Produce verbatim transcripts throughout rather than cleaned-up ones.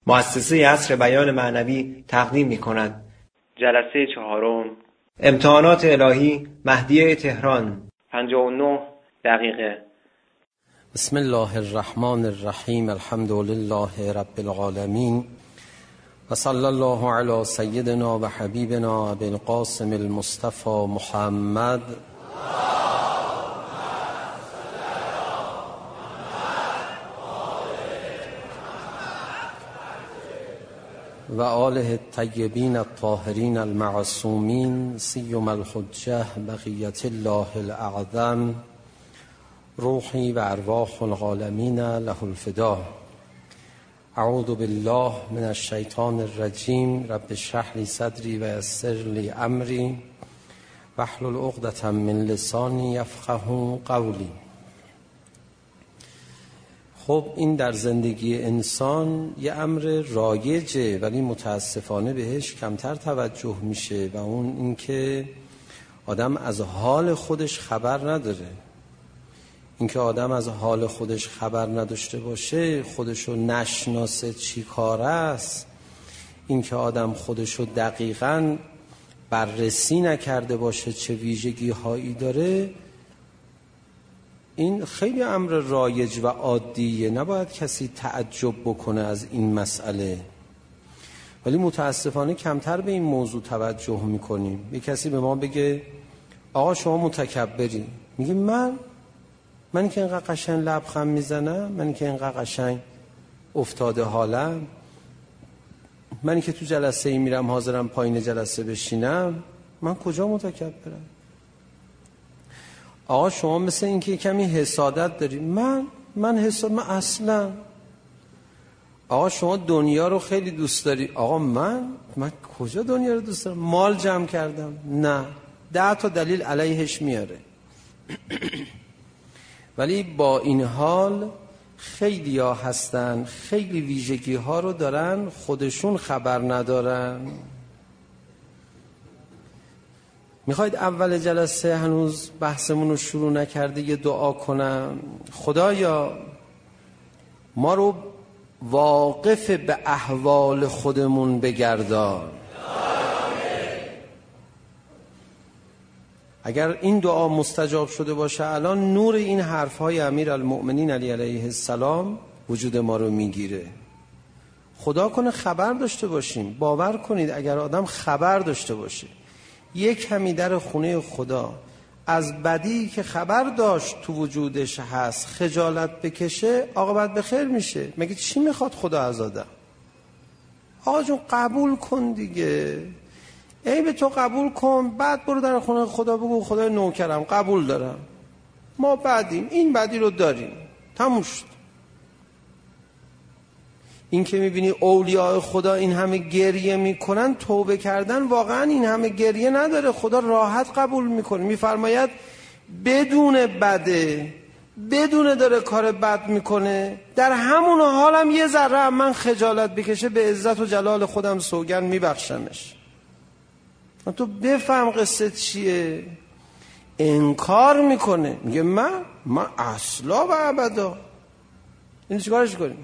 مؤسسه عصر بیان معنوی تقدیم می‌کند. جلسه چهارم، امتحانات الهی مهدیه تهران، پنجاه و نه دقیقه. بسم الله الرحمن الرحیم. الحمد لله رب العالمین و صلی الله علی سیدنا و حبیبنا ابی القاسم المصطفى محمد و آله الطیبین الطاهرین المعصومین سیما الحجة بقیة الله الاعظم روحی و ارواح العالمین له الفدا. اعوذ بالله من الشیطان الرجیم. رب اشرح لی صدری و یسر لی امری واحلل عقدة من لسانی یفقهوا قولی. خب این در زندگی انسان یه امر رایجه، ولی متاسفانه بهش کمتر توجه میشه و اون اینکه آدم از حال خودش خبر نداره. اینکه آدم از حال خودش خبر نداشته باشه، خودشو نشناسه چی کار است، اینکه آدم خودشو دقیقاً بررسی نکرده باشه چه ویژگی هایی داره، این خیلی امر رایج و عادیه، نباید کسی تعجب بکنه از این مسئله. ولی متاسفانه کمتر به این موضوع توجه میکنیم. یک کسی به ما بگه آقا شما متکبری، میگه من من که اینقدر قشنگ لبخند میزنم، من که اینقدر قشنگ افتاده حالم، من که تو جلسه ای میرم حاضرم پایین جلسه بشینم، من کجا متکبرم؟ آقا شما مثل این که کمی حسادت داری، من من حساد من اصلا. آقا شما دنیا رو خیلی دوست داری، آقا من من کجا دنیا رو دوست دارم؟ مال جمع کردم، نه. ده تا دلیل علیهش میاره. ولی با این حال خیلی ها هستن خیلی ویژگی ها رو دارن خودشون خبر ندارن. میخواید اول جلسه هنوز بحثمون رو شروع نکرده یه دعا کنم؟ خدایا ما رو واقف به احوال خودمون بگردان. اگر این دعا مستجاب شده باشه، الان نور این حرفهای امیرالمؤمنین علی علیه السلام وجود ما رو میگیره. خدا کنه خبر داشته باشیم. باور کنید اگر آدم خبر داشته باشه یک کمی در خونه خدا از بدی که خبر داشت تو وجودش هست خجالت بکشه، عاقبت به خیر میشه. مگه چی میخواد خدا از آدم؟ آقا جون قبول کن دیگه، ای به تو قبول کن، بعد برو در خونه خدا بگو خدای نوکرم قبول دارم، ما بعدیم این بدی رو داریم، تموم شد. این که میبینی اولیاء خدا این همه گریه میکنن، توبه کردن واقعا این همه گریه نداره، خدا راحت قبول میکنه. میفرماید بدون بده، بدون داره کار بد میکنه، در همون حالم یه ذره من خجالت بکشه، به عزت و جلال خودم سوگن میبخشمش. تو بفهم قصه چیه. انکار میکنه، میگه من من اصلا و ابدا. این چیکارش کنیم؟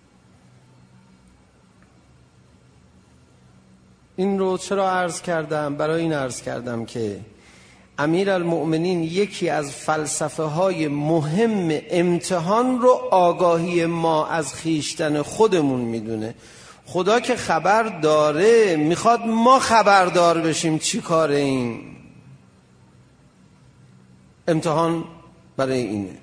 این رو چرا عرض کردم؟ برای این عرض کردم که امیرالمؤمنین یکی از فلسفه های مهم امتحان رو آگاهی ما از خیشتن خودمون میدونه. خدا که خبر داره، میخواد ما خبردار بشیم چی کاره این. امتحان برای اینه.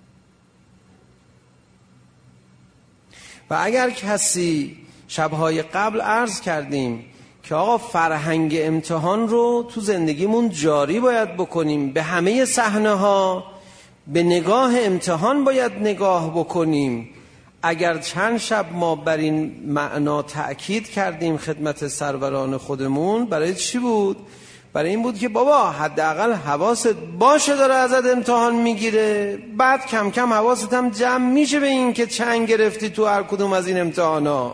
و اگر کسی شبهای قبل عرض کردیم که آقا فرهنگ امتحان رو تو زندگیمون جاری باید بکنیم، به همه صحنه ها به نگاه امتحان باید نگاه بکنیم. اگر چند شب ما بر این معنا تأکید کردیم خدمت سروران خودمون، برای چی بود؟ برای این بود که بابا حداقل حواست باشه داره ازت امتحان میگیره، بعد کم کم حواست هم جمع میشه به این که چند گرفتی تو هر کدوم از این امتحانا.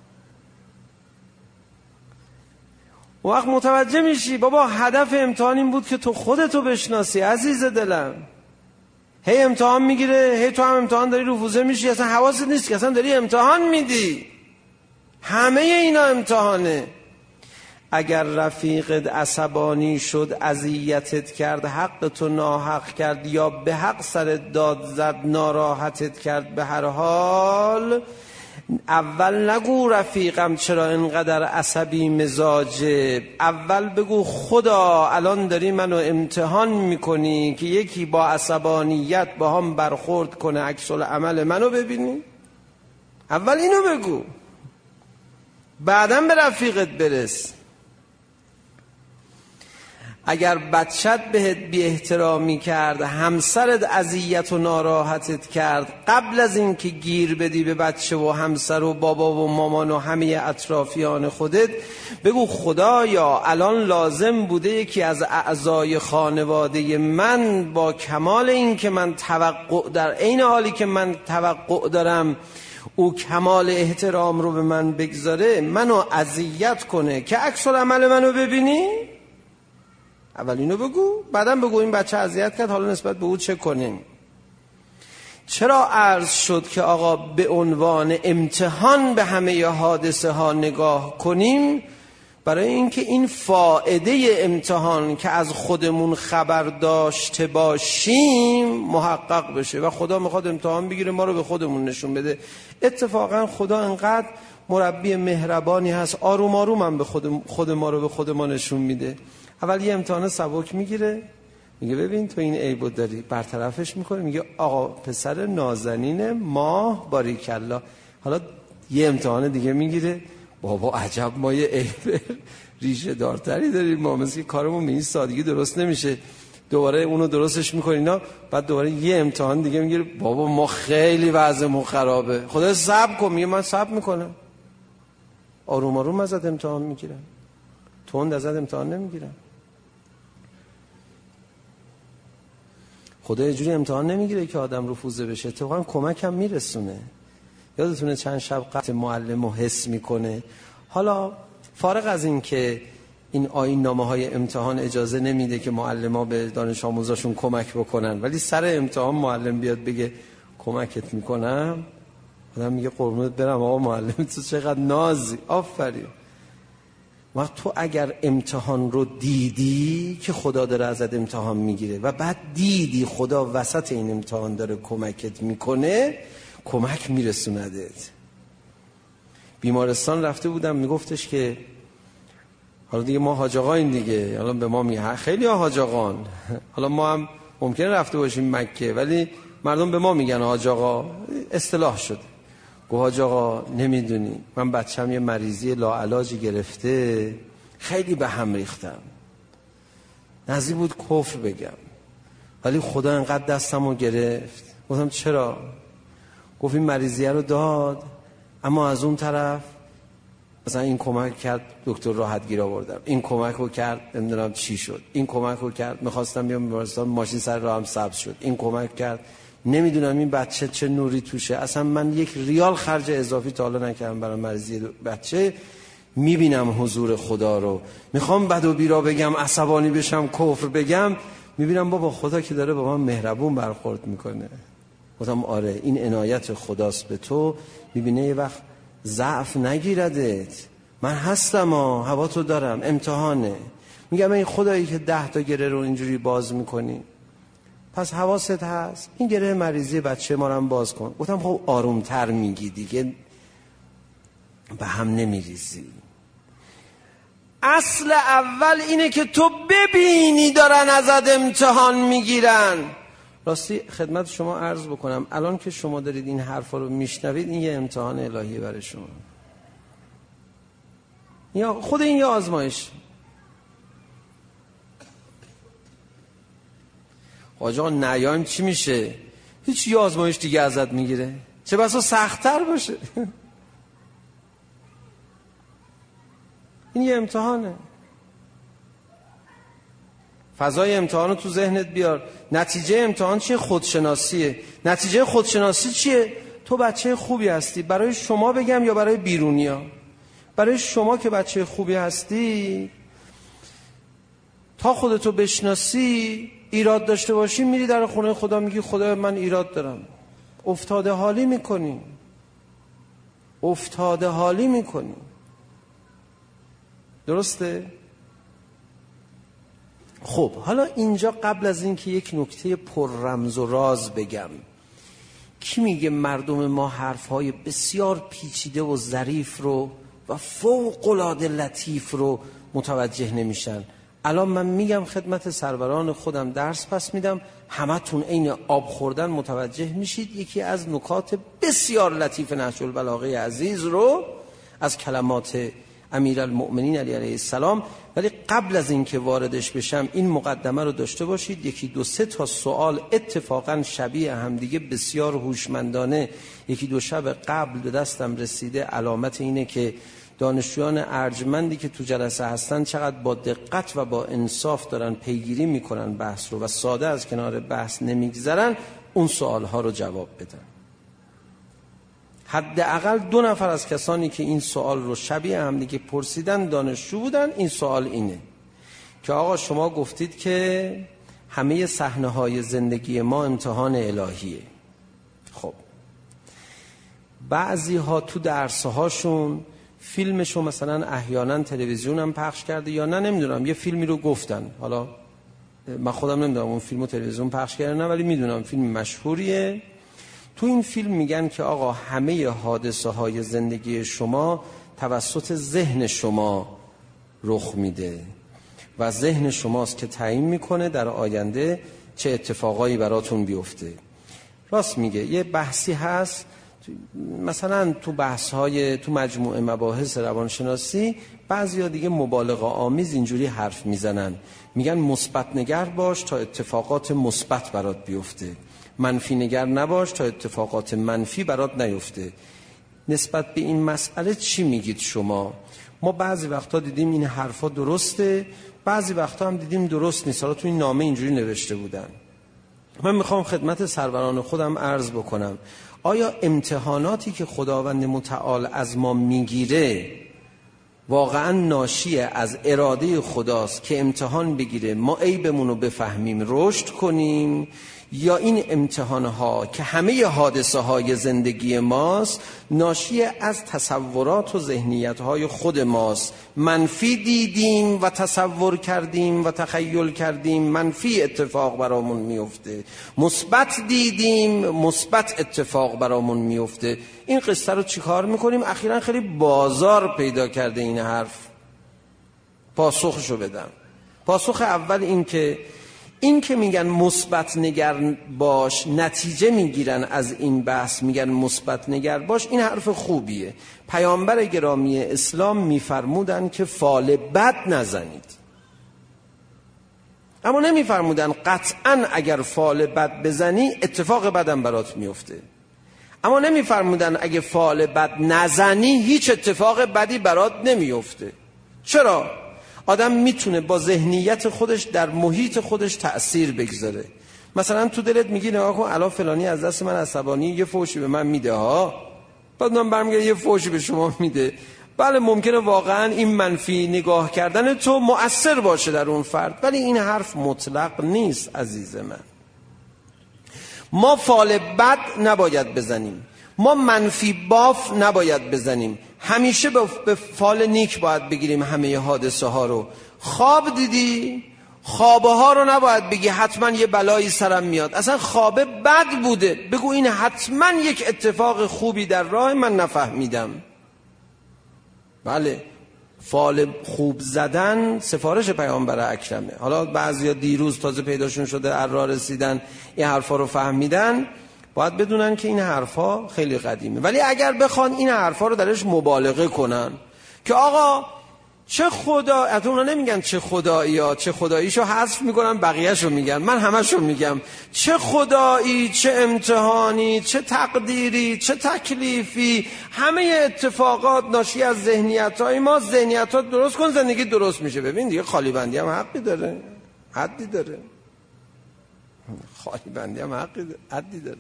وقت متوجه میشی بابا هدف امتحان این بود که تو خودتو بشناسی عزیز دلم. هی امتحان میگیره، هی تو هم امتحان داری رفوزه میشی، اصلا حواست نیست که اصلا داری امتحان میدی. همه اینا امتحانه. اگر رفیقت عصبانی شد، اذیتت کرد، حق تو ناحق کرد، یا به حق سرت داد زد، ناراحتت کرد، به هر حال اول نگو رفیقم چرا اینقدر عصبی مزاجه، اول بگو خدا الان داری منو امتحان میکنی که یکی با عصبانیت با هم برخورد کنه، عکس العمل منو ببینی. اول اینو بگو، بعداً به رفیقت برس. اگر بچت بهت بی احترامی کرد، همسرت اذیت و ناراحتت کرد، قبل از این که گیر بدی به بچه و همسر و بابا و مامان و همه اطرافیان خودت، بگو خدایا الان لازم بوده یکی از اعضای خانواده من با کمال این که من توقع در عین حالی که من توقع دارم او کمال احترام رو به من بگذاره، منو اذیت کنه که عکس العمل منو ببینی. اول اینو بگو، بعدم بگو این بچه اذیت کرد، حالا نسبت به او چه کنیم. چرا عرض شد که آقا به عنوان امتحان به همه حادثه ها نگاه کنیم؟ برای اینکه این فائده امتحان که از خودمون خبر داشته باشیم محقق بشه و خدا میخواد امتحان بگیره ما رو به خودمون نشون بده. اتفاقا خدا انقدر مربی مهربانی هست، آروم آروم هم به خود, خود ما رو به خود ما نشون میده. اول یه امتحان سبک میگیره، میگه ببین تو این عیبو داری، برطرفش میکنه، میگه آقا پسر نازنین ماه باریکالله. حالا یه امتحان دیگه میگیره، بابا عجب ما یه عیب ریشه دارتری داریم، ما مثل که کارمون به این سادگی درست نمیشه. دوباره اونو درستش میکنه اینا، بعد دوباره یه امتحان دیگه میگیره، بابا ما خیلی وضعمون خرابه، خدا صبر کن. میگه من صبر میکنم. آروم آروم ازت امتحان میگیرم، تند ازت امتحان نمیگیرم. خدا یه جوری امتحان نمیگیره که آدم رفوزه بشه، اتفاقا کمک هم میرسونه. یادتونه چند شب قطع معلم رو حس میکنه. حالا فارغ از این که این آیین نامه های امتحان اجازه نمیده که معلم ها به دانش آموزاشون کمک بکنن، ولی سر امتحان معلم بیاد بگه کمکت میکنم، آدم میگه قربونت برم آقا معلم تو چقدر نازی، آفرین. وقت تو اگر امتحان رو دیدی که خدا داره ازت امتحان میگیره و بعد دیدی خدا وسط این امتحان داره کمکت میکنه، کمک میرسوندت. بیمارستان رفته بودم، میگفتش که حالا دیگه ما حاج آقاییم دیگه، حالا به ما میگه خیلی ها حاج آقان، حالا ما هم ممکنه رفته باشیم مکه ولی مردم به ما میگن حاج آقا، اصطلاح شده. گفت حاج آقا نمیدونی من بچم یه مریضی لاعلاجی گرفته، خیلی به هم ریختم، نزدیک بود کفر بگم ولی خدا انقدر دستمو گرفت. گفتم چرا؟ گفت این مریضیه رو داد اما از اون طرف مثلا این کمک کرد دکتر راحت گیر آوردم، این کمک رو کرد نمیدونم چی شد، این کمک رو کرد میخواستم بیام بیمارستان ماشین سر راهم سبز شد، این کمک کرد نمیدونم این بچه چه نوری توشه، اصلا من یک ریال خرج اضافی تا حالا نکردم برای مریضی بچه، میبینم حضور خدا رو، میخوام بد و بیرا بگم عصبانی بشم کفر بگم، میبینم بابا خدا که داره با من مهربون برخورد میکنه. گفتم آره این عنایت خداست به تو، میبینه یه وقت ضعف نگیردت، من هستم ها، هوا تو دارم، امتحانه. میگم این خدایی که ده تا گره رو اینجوری باز میکنی پس حواست هست، این گره مریضی بچه ما رو هم باز کن. گفتم خب آرومتر میگی دیگه، به هم نمیریزی. اصل اول اینه که تو ببینی دارن ازت امتحان میگیرن. راستی خدمت شما عرض بکنم الان که شما دارید این حرفا رو میشنوید، این یه امتحان الهی برای شما، یا خود این یه آزمایش. آجا نیایم چی میشه؟ هیچ یه آزمایش دیگه ازت میگیره، چه بسا سخت‌تر باشه. این یه امتحانه. فضای امتحان رو تو ذهنت بیار. نتیجه امتحان چیه؟ خودشناسیه. نتیجه خودشناسی چیه؟ تو بچه خوبی هستی. برای شما بگم یا برای بیرونیا؟ برای شما که بچه خوبی هستی، تا خودتو بشناسی، ایراد داشته باشی میری در خونه خدا میگی خدا من ایراد دارم، افتاده حالی میکنی. افتاده حالی میکنیم. درسته؟ خب حالا اینجا قبل از این که یک نکته پر رمز و راز بگم، کی میگه مردم ما حرفهای بسیار پیچیده و ظریف رو و فوق العاده لطیف رو متوجه نمیشن؟ الان من میگم خدمت سروران خودم، درس پس میدم، همتون عین آب خوردن متوجه میشید یکی از نکات بسیار لطیف نهج البلاغه عزیز رو از کلمات امیرالمؤمنین علی علیه السلام. ولی قبل از این که واردش بشم این مقدمه رو داشته باشید، یکی دو سه تا سوال اتفاقا شبیه همدیگه بسیار هوشمندانه یکی دو شب قبل به دستم رسیده. علامت اینه که دانشجویان ارجمندی که تو جلسه هستن چقدر با دقت و با انصاف دارن پیگیری میکنن بحث رو و ساده از کنار بحث نمیگذرن، اون سوالها رو جواب بدن. حداقل دو نفر از کسانی که این سوال رو شبیه هم دیگه پرسیدن دانشجو بودن. این سوال اینه که آقا شما گفتید که همه صحنه‌های زندگی ما امتحان الهیه. خب بعضی ها تو درس‌هاشون فیلمشو مثلا احیانا تلویزیون هم پخش کرده یا نه نمیدونم، یه فیلمی رو گفتن، حالا من خودم نمیدونم اون فیلمو تلویزیون پخش کرده نه، ولی میدونم فیلم مشهوریه. تو این فیلم میگن که آقا همه حادثه های زندگی شما توسط ذهن شما رخ میده و ذهن شماست که تعیین میکنه در آینده چه اتفاقایی براتون بیفته. راست میگه. یه بحثی هست مثلا تو بحث های تو مجموعه مباحث روانشناسی بعضیا دیگه مبالغه آمیز اینجوری حرف میزنن، میگن مثبت نگر باش تا اتفاقات مثبت برات بیفته، منفی نگر نباش تا اتفاقات منفی برات نیفته. نسبت به این مسئله چی میگید شما؟ ما بعضی وقتا دیدیم این حرفا درسته، بعضی وقتا هم دیدیم درست نیست. حالا تو این نامه اینجوری نوشته بودن. من میخوام خدمت سروران خودم عرض بکنم، آیا امتحاناتی که خداوند متعال از ما میگیره واقعا ناشی از اراده خداست که امتحان بگیره ما عیبمون رو بفهمیم رشد کنیم، یا این امتحانها که همه حادثه های زندگی ماست ناشی از تصورات و ذهنیت های خود ماست؟ منفی دیدیم و تصور کردیم و تخیل کردیم منفی اتفاق برامون میفته، مثبت دیدیم مثبت اتفاق برامون میفته. این قصه رو چیکار میکنیم؟ اخیراً خیلی بازار پیدا کرده این حرف. پاسخشو بدم. پاسخ اول این که این که میگن مثبت نگر باش نتیجه میگیرن از این بحث، میگن مثبت نگر باش، این حرف خوبیه. پیامبر گرامی اسلام میفرمودن که فال بد نزنید، اما نمیفرمودن قطعا اگر فال بد بزنی اتفاق بدم برات میفته. اما نمیفرمودن اگه فال بد نزنی هیچ اتفاق بدی برات نمیفته. چرا؟ آدم میتونه با ذهنیت خودش در محیط خودش تأثیر بگذاره. مثلا تو دلت میگی نگاه کن الان فلانی از دست من عصبانی یه فوشی به من میده ها، بعد من برمیگردم یه فوشی به شما میده. بله ممکنه واقعا این منفی نگاه کردن تو مؤثر باشه در اون فرد، ولی این حرف مطلق نیست عزیز من. ما فال بد نباید بزنیم، ما منفی باف نباید بزنیم، همیشه به فال نیک باید بگیریم همه حادثه ها رو. خواب دیدی؟ خوابه ها رو نباید بگی حتما یه بلایی سرم میاد. اصلا خوابه بد بوده، بگو این حتما یک اتفاق خوبی در راه من نفهمیدم. بله فال خوب زدن سفارش پیامبر اکرمه. حالا بعضیا دیروز تازه پیداشون شده ارا رسیدن این حرفا رو فهمیدن، باید بدونن که این حرفا خیلی قدیمه. ولی اگر بخوان این حرفا رو درش مبالغه کنن که آقا چه خدا، حتی اونا نمیگن چه خدایی ها، چه خداییشو حذف میکنن بقیهشو میگن، من همشو میگم چه خدایی، چه امتحانی، چه تقدیری، چه تکلیفی، همه اتفاقات ناشی از ذهنیت های ما. ذهنیت ها درست کن زندگی درست میشه. ببین دیگه خالی بندی هم حقی داره، حدی داره. خالی بندی هم حقی داره، حدی داره.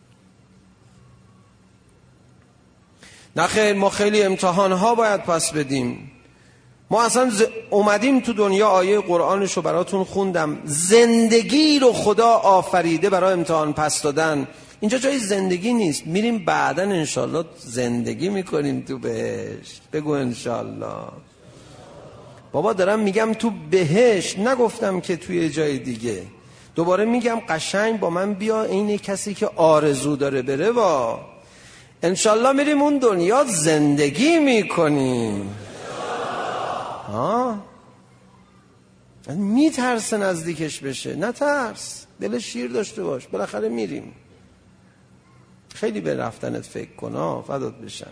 نه خیر، ما خیلی امتحان ها باید پس بدیم. ما اصلا ز... اومدیم تو دنیا، آیه قرآنشو براتون خوندم، زندگی رو خدا آفریده برای امتحان پس دادن. اینجا جای زندگی نیست، میریم بعداً انشالله زندگی میکنیم تو بهشت. بگو انشالله. بابا دارم میگم تو بهشت، نگفتم که توی جای دیگه. دوباره میگم قشنگ با من بیا، اینه کسی که آرزو داره بره با انشالله میریم اون دنیا زندگی میکنیم. ها میترسه نزدیکش بشه، نترس، دل شیر داشته باش، بالاخره میریم. خیلی به رفتنت فکر کن ها، فدات بشم.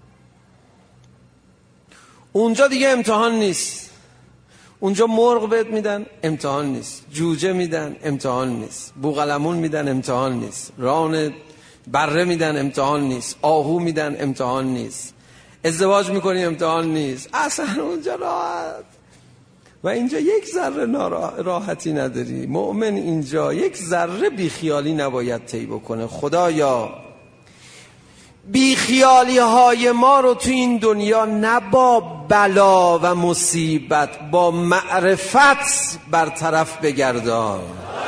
اونجا دیگه امتحان نیست. اونجا مرغ بهت میدن، امتحان نیست. جوجه میدن، امتحان نیست. بوقلمون میدن، امتحان نیست. ران بره میدن، امتحان نیست. آهو میدن، امتحان نیست. ازدواج میکنی، امتحان نیست. اصلا اونجا راحت. و اینجا یک ذره راحتی نداری. مؤمن اینجا یک ذره بیخیالی نباید طی بکنه. خدایا بیخیالی های ما رو تو این دنیا نه با بلا و مصیبت، با معرفت برطرف بگردان.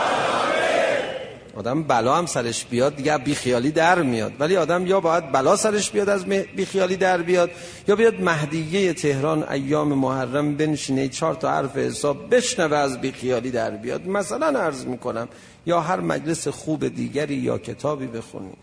آدم بلا هم سرش بیاد دیگه بیخیالی در میاد، ولی آدم یا باید بلا سرش بیاد از بیخیالی در بیاد، یا بیاد مهدیه تهران ایام محرم بنشینه چهار تا حرف حساب بشنوه از بیخیالی در بیاد. مثلا عرض میکنم، یا هر مجلس خوب دیگری یا کتابی بخونی.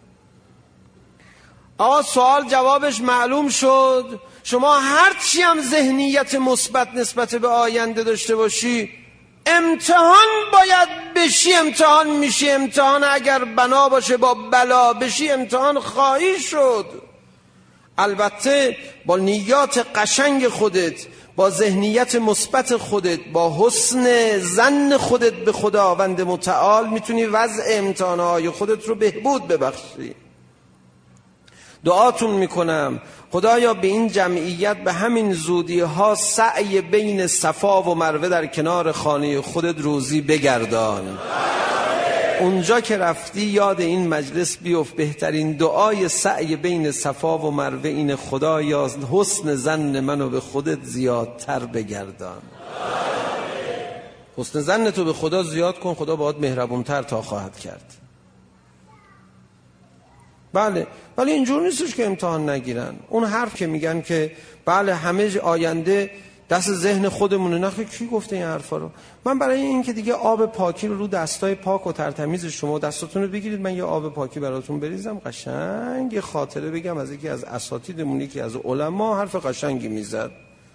آقا سوال جوابش معلوم شد. شما هرچی هم ذهنیت مثبت نسبت به آینده داشته باشی، امتحان باید بشی، امتحان میشی. امتحان اگر بنا باشه با بلا بشی، امتحان خواهی شد. البته با نیات قشنگ خودت، با ذهنیت مثبت خودت، با حسن ظن خودت به خداوند متعال میتونی وضع امتحانهای خودت رو بهبود ببخشی. دعاتون میکنم خدایا به این جمعیت به همین زودی ها سعی بین صفا و مروه در کنار خانه خودت روزی بگردان. اونجا که رفتی یاد این مجلس بیفت. بهترین دعای سعی بین صفا و مروه این خدایا حسن ظن منو به خودت زیادتر بگردان. حسن ظن تو به خدا زیاد کن، خدا باهات مهربونتر تا خواهد کرد. بله، ولی اینجور نیستش که امتحان نگیرن. اون حرف که میگن که بله همه آینده دست ذهن خودمونه، نخیر کی گفته این حرفا رو؟ من برای این که دیگه آب پاکی رو رو دستای پاک و ترتمیز شما دستاتون رو بگیرید، من یه آب پاکی براتون بریزم، قشنگ یه خاطره بگم از یکی از اساتیدمون، یکی از علما حرف قشنگی میزد.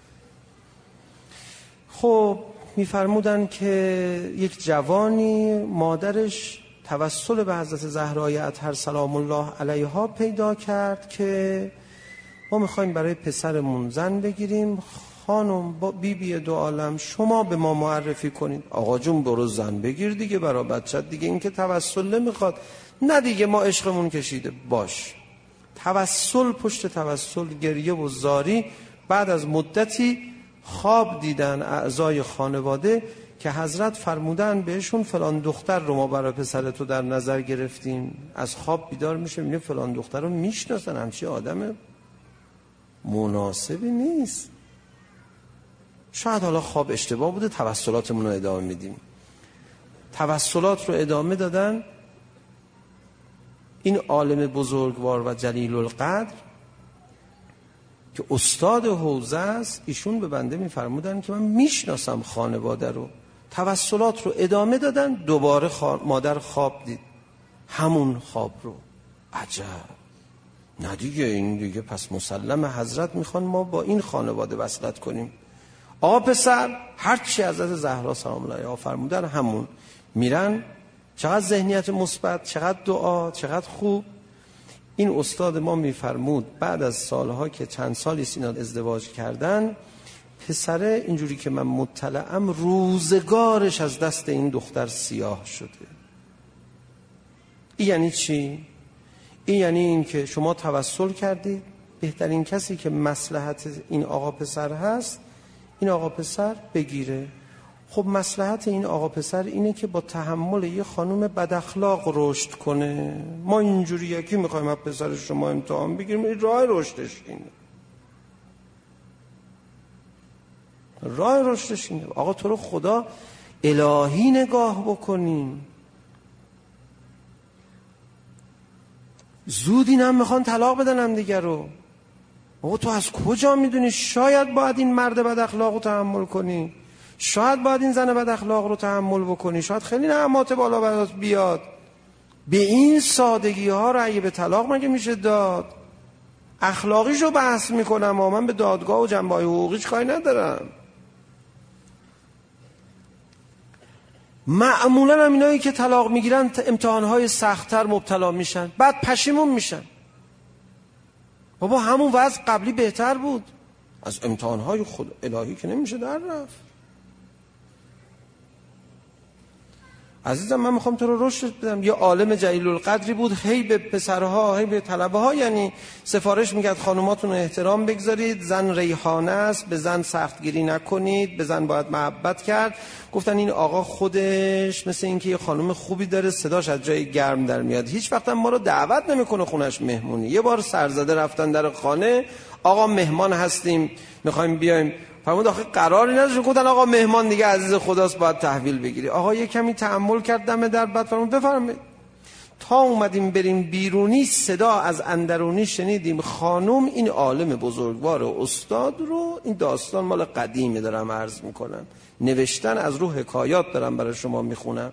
خب میفرمودن که یک جوانی مادرش توسل به حضرت زهرای اطهر سلام الله علیها پیدا کرد که ما میخوایم برای پسرمون زن بگیریم، خانم با بی بی دو عالم شما به ما معرفی کنید. آقا جون برو زن بگیر دیگه برای بچت دیگه، این که توسل نمیخواد. نه دیگه ما عشقمون کشیده. باش. توسل پشت توسل، گریه و زاری. بعد از مدتی خواب دیدن اعضای خانواده که حضرت فرمودن بهشون فلان دختر رو ما برای پسرتو در نظر گرفتیم. از خواب بیدار میشه میگه فلان دختر رو میشناسن، همچین آدم مناسبی نیست. شاید حالا خواب اشتباه بوده، توسلاتمون رو ادامه میدیم. توسلات رو ادامه دادن. این عالم بزرگوار و جلیل القدر که استاد حوزه است، ایشون به بنده میفرمودن که من میشناسم خانواده رو. توسلات رو ادامه دادن. دوباره خوا... مادر خواب دید، همون خواب رو. عجب، نه دیگه این دیگه پس مسلم حضرت میخوان ما با این خانواده وصلت کنیم. آقا پسر هرچی حضرت زهرا سلام الله علیها فرمودن همون. میرن، چقدر ذهنیت مثبت، چقدر دعا، چقدر خوب. این استاد ما میفرمود بعد از سالها که چند سالی سینا ازدواج کردن، پسره اینجوری که من مطلعم روزگارش از دست این دختر سیاه شده. این یعنی چی؟ این یعنی این که شما توسل کردید، بهترین کسی که مصلحت این آقا پسر هست این آقا پسر بگیره. خب مصلحت این آقا پسر اینه که با تحمل یه خانوم بد اخلاق رشد کنه. ما اینجوری یکی میخوایم از پسر شما امتحان بگیریم، این راه رشدش اینه. راه رشدش اینه. آقا تو رو خدا الهی نگاه بکنیم. زود این هم میخوان طلاق بدن هم دیگر رو. آقا تو از کجا میدونی؟ شاید باید این مرد بد اخلاق رو تحمل کنی، شاید باید این زن بد اخلاق رو تحمل بکنی، شاید خیلی نعمات بالا برات بیاد. به این سادگی ها رأی به طلاق مگه میشه داد؟ اخلاقیشو بحث میکنم و من به دادگاه و جنبه‌های حقوقیش کاری ندارم. معمولا هم اینایی که طلاق میگیرن امتحانهای سخت‌تر مبتلا میشن، بعد پشیمون میشن. بابا همون وضع قبلی بهتر بود، از امتحانهای خود الهی که نمیشه در رفت. عزیزم من میخوام تو رو رشد بدم. یه عالم جلیل القدری بود، هی به پسرها هی به طلبه ها یعنی سفارش میکرد خانوماتون رو احترام بگذارید، زن ریحانه است، به زن سختگیری نکنید، به زن باید محبت کرد. گفتن این آقا خودش مثل اینکه یه خانم خوبی داره، صداش از جای گرم در میاد، هیچ وقت ما رو دعوت نمیکنه خونش مهمونی. یه بار سرزده رفتن در خانه، آقا مهمان هستیم میخوایم بیایم، فرمود آخه قراری نداشت. گفتن آقا مهمان دیگه عزیز خداست باید تحویل بگیری. آقا یه کمی تحمل کرد، دم در بعد فرمود بفرمایید. تا اومدیم بریم بیرونی صدا از اندرونی شنیدیم خانم این عالم بزرگوار استاد رو، این داستان مال قدیمی دارم عرض میکنم، نوشتن از رو حکایات دارم برای شما میخونم.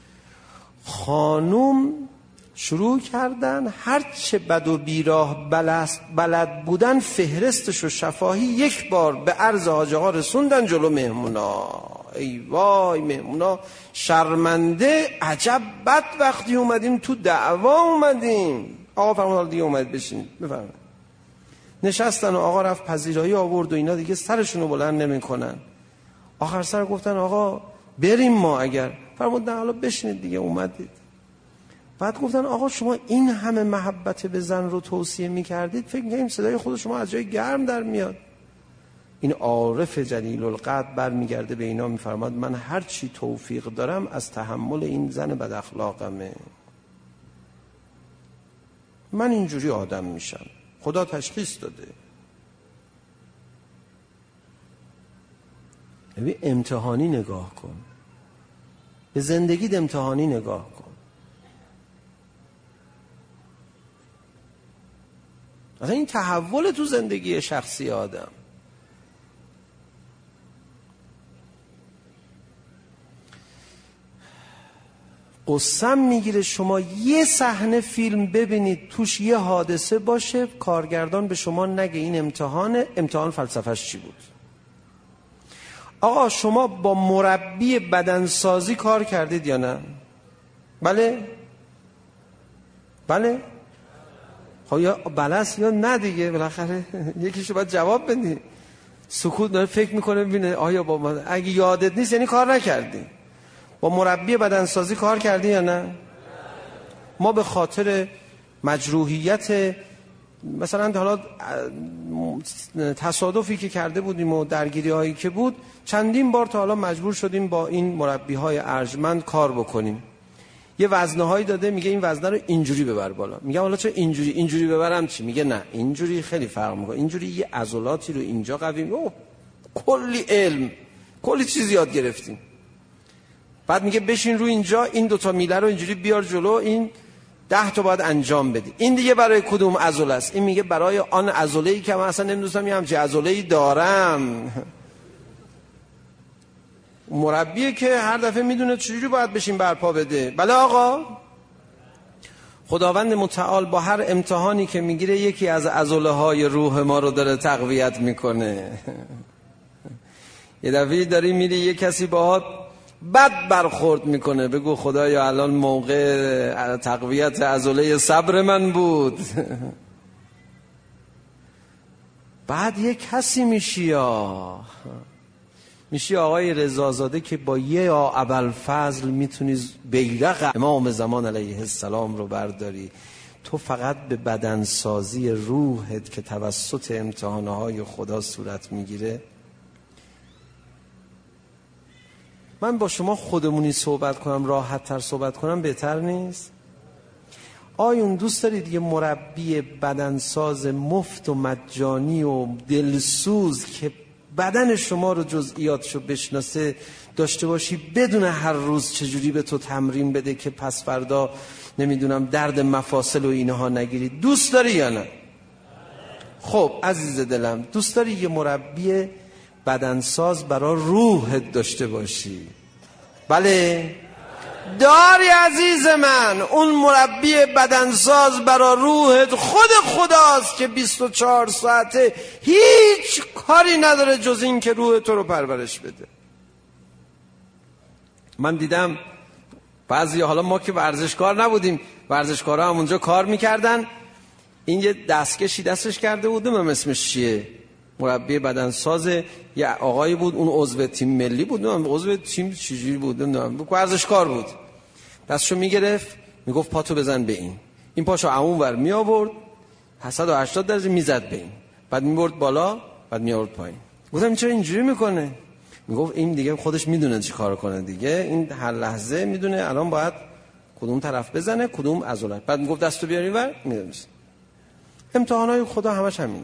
خانم شروع کردن هر چه بد و بیراه بلد بودن فهرستش و شفاهی یک بار به عرض حاج آقا رسوندن جلو مهمونا. ای وای مهمونا شرمنده، عجب بد وقتی اومدیم تو دعوا اومدیم. آقا فرمود دیگه اومد بشینید بفرمایید. نشستن و آقا رفت پذیرایی آورد و اینا دیگه سرشونو بلند نمیکنن. آخر سر گفتن آقا بریم ما اگر. فرمود نه حالا بشینید دیگه اومدید. بعد گفتن آقا شما این همه محبت به زن رو توصیه میکردید، فکر میکنیم صدای خود شما از جای گرم در میاد. این عارف جلیل القدر برمیگرده به اینا میفرماد من هر چی توفیق دارم از تحمل این زن بد اخلاقمه، من اینجوری آدم میشم، خدا تشخیص داده. ببین امتحانی نگاه کن، به زندگیت امتحانی نگاه کن. اصلا این تحول تو زندگی شخصی آدم. قسم میگیره شما یه صحنه فیلم ببینید توش یه حادثه باشه، کارگردان به شما نگه این امتحان امتحان فلسفهش چی بود. آقا شما با مربی بدنسازی کار کردید یا نه؟ بله؟ بله؟ خب یا بلس یا نه دیگه، بالاخره یکیشو باید جواب بدی. سکوت داره فکر میکنه ببینه آیا با من... اگه یادت نیست یعنی کار نکردی. با مربی بدنسازی کار کردی یا نه؟ ما به خاطر مجروحیت مثلا حالا تصادفی که کرده بودیم و درگیری هایی که بود چندین بار تا حالا مجبور شدیم با این مربی های ارجمند کار بکنیم. یه وزنه هایی داده میگه این وزنه رو اینجوری ببر بالا، میگه حالا چه اینجوری اینجوری ببرم چی؟ میگه نه اینجوری خیلی فرق میکنه، اینجوری یه عضلاتی رو اینجا قوی. اوه کلی علم کلی چیز یاد گرفتیم. بعد میگه بشین رو اینجا، این دوتا میله رو اینجوری بیار جلو، این ده تا باید انجام بدی. این دیگه برای کدوم عضله است؟ این میگه برای آن عضله‌ای که من اصلا نمیدونستم یه همچین عضله‌ای دارم. مربیه که هر دفعه میدونه چجوری باید بشین برپا بده. بله آقا، خداوند متعال با هر امتحانی که میگیره یکی از عضله‌های روح ما رو داره تقویت میکنه. یه دفعه داری میری یه کسی باهات بد برخورد میکنه، بگو خدایا الان موقع تقویت عضله صبر من بود. بعد یه کسی میشی یا میشی آقای رضازاده که با یه یا ابوالفضل میتونی بیرق امام زمان علیه السلام رو برداری. تو فقط به بدنسازی روحت که توسط امتحانهای خدا صورت میگیره. من با شما خودمونی صحبت کنم، راحت تر صحبت کنم بهتر نیست؟ آیون دوست دارید یه مربی بدنساز مفت و مجانی و دلسوز که بدن شما رو جزئیاتشو بشناسه، داشته باشی، بدون هر روز چجوری به تو تمرین بده که پس فردا نمیدونم درد مفاصل و اینها نگیری. دوست داری یا نه؟ خب عزیز دلم، دوست داری یه مربی بدنساز برای روحت داشته باشی؟ بله داری عزیز من. اون مربی بدنساز برای روحت خود خداست که بیست و چهار ساعته هیچ کاری نداره جز این که روح تو رو پرورش بده. من دیدم بعضی، حالا ما که ورزشکار نبودیم، ورزشکارها هم اونجا کار میکردن، این یه دستکشی دستش کرده بودم، هم اسمش چیه، مربی بدنساز، یه آقایی بود، اون عضو تیم ملی بود، نمیدونم عضو تیم چجوری بود، نمیدونم ورزشکار بود، دستشو میگرفت میگفت پاتو بزن به این، این پاشو اون ور می آورد صد و هشتاد درجه میزد به این، بعد میبرد بالا، بعد می آورد پایین. گفتم چرا اینجوری میکنه؟ میگفت این دیگه خودش میدونه چی کار کنه دیگه، این هر لحظه میدونه الان باید کدوم طرف بزنه کدوم عضلات. بعد میگفت دستو بیاری ور میدونی. امتحانای خدا همش همینه.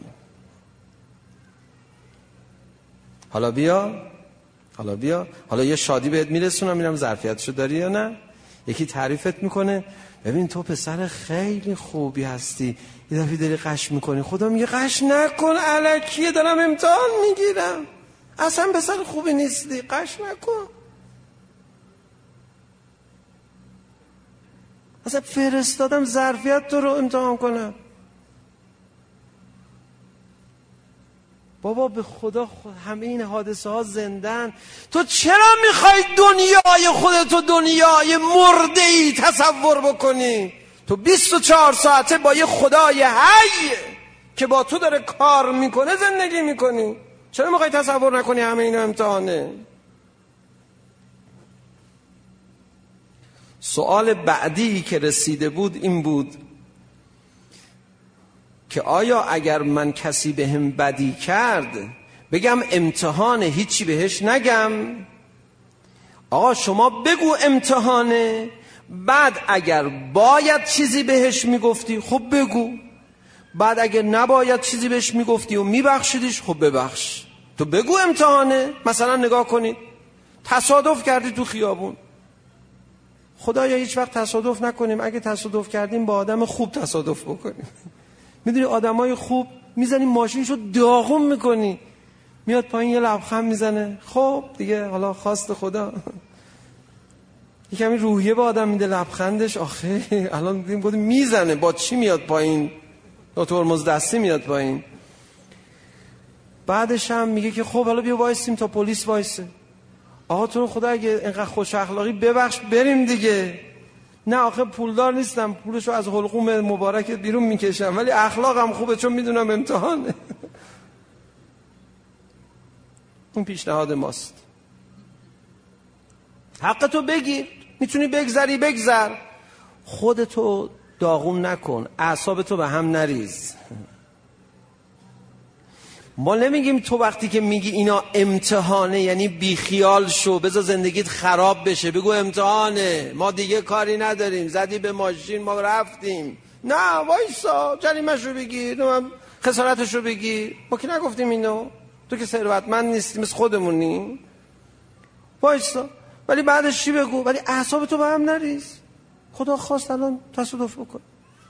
حالا بیا حالا بیا حالا یه شادی بهت میرسونم، میرم ظرفیتشو داری یا نه. یکی تعریفت میکنه، ببین تو پسر خیلی خوبی هستی، یه دفعه داری قش میکنی، خدا میگه قش نکن، الکیه دارم امتحان میگیرم، اصلا پسر خوبی نیستی، قش نکن. اصلا فرستادم ظرفیت تو رو امتحان کنم. بابا به خدا خود همه این حادثه ها زندن. تو چرا میخوای دنیای خودتو دنیای مرده ای تصور بکنی؟ تو بیست و چهار ساعته با یه خدای حی که با تو داره کار میکنه زندگی میکنی. چرا میخوای تصور نکنی همه اینا امتحانه؟ سوال بعدی که رسیده بود این بود که آیا اگر من کسی به هم بدی کرد بگم امتحانه هیچی بهش نگم؟ آقا شما بگو امتحانه، بعد اگر باید چیزی بهش میگفتی خب بگو، بعد اگر نباید چیزی بهش میگفتی و میبخشیدیش خب ببخش. تو بگو امتحانه. مثلا نگاه کنید، تصادف کردی تو خیابون، خدایا هیچ وقت تصادف نکنیم، اگه تصادف کردیم با آدم خوب تصادف بکنیم. میدونی آدمای خوب میزنی ماشینشو داغون میکنی، میاد پایین یه لبخند میزنه، خب دیگه حالا خواست خدا. یه کمی روحیه به آدم میده لبخندش، آخه الان دیدیم بود میزنه، با چی میاد پایین؟ با ترمز دستی میاد پایین. بعدش هم میگه که خب حالا بیا وایسیم تا پلیس وایسه. آقا تو رو خدا اگه اینقدر خوش اخلاقی ببخش بریم دیگه. نه آخه پولدار نیستم، پولشو از حلقوم مبارکت بیرون میکشم، ولی اخلاقم خوبه چون میدونم امتحانه. اون پیشنهاد ماست. حق تو بگیر، میتونی بگذری بگذر، خودتو داغون نکن، اعصابتو به هم نریز. ما نمیگیم تو وقتی که میگی اینا امتحانه یعنی بیخیال شو، بذار زندگیت خراب بشه، بگو امتحانه، ما دیگه کاری نداریم، زدی به ماشین ما رفتیم. نه وایسا، جریمش رو بگیر، خسارتش رو بگیر، ما که نگفتیم اینو، تو که ثروتمند نیستی مثل خودمونی، وایسا. ولی بعدش چی بگو؟ ولی اعصابتو به هم نریز. خدا خواست الان تصادف بکن.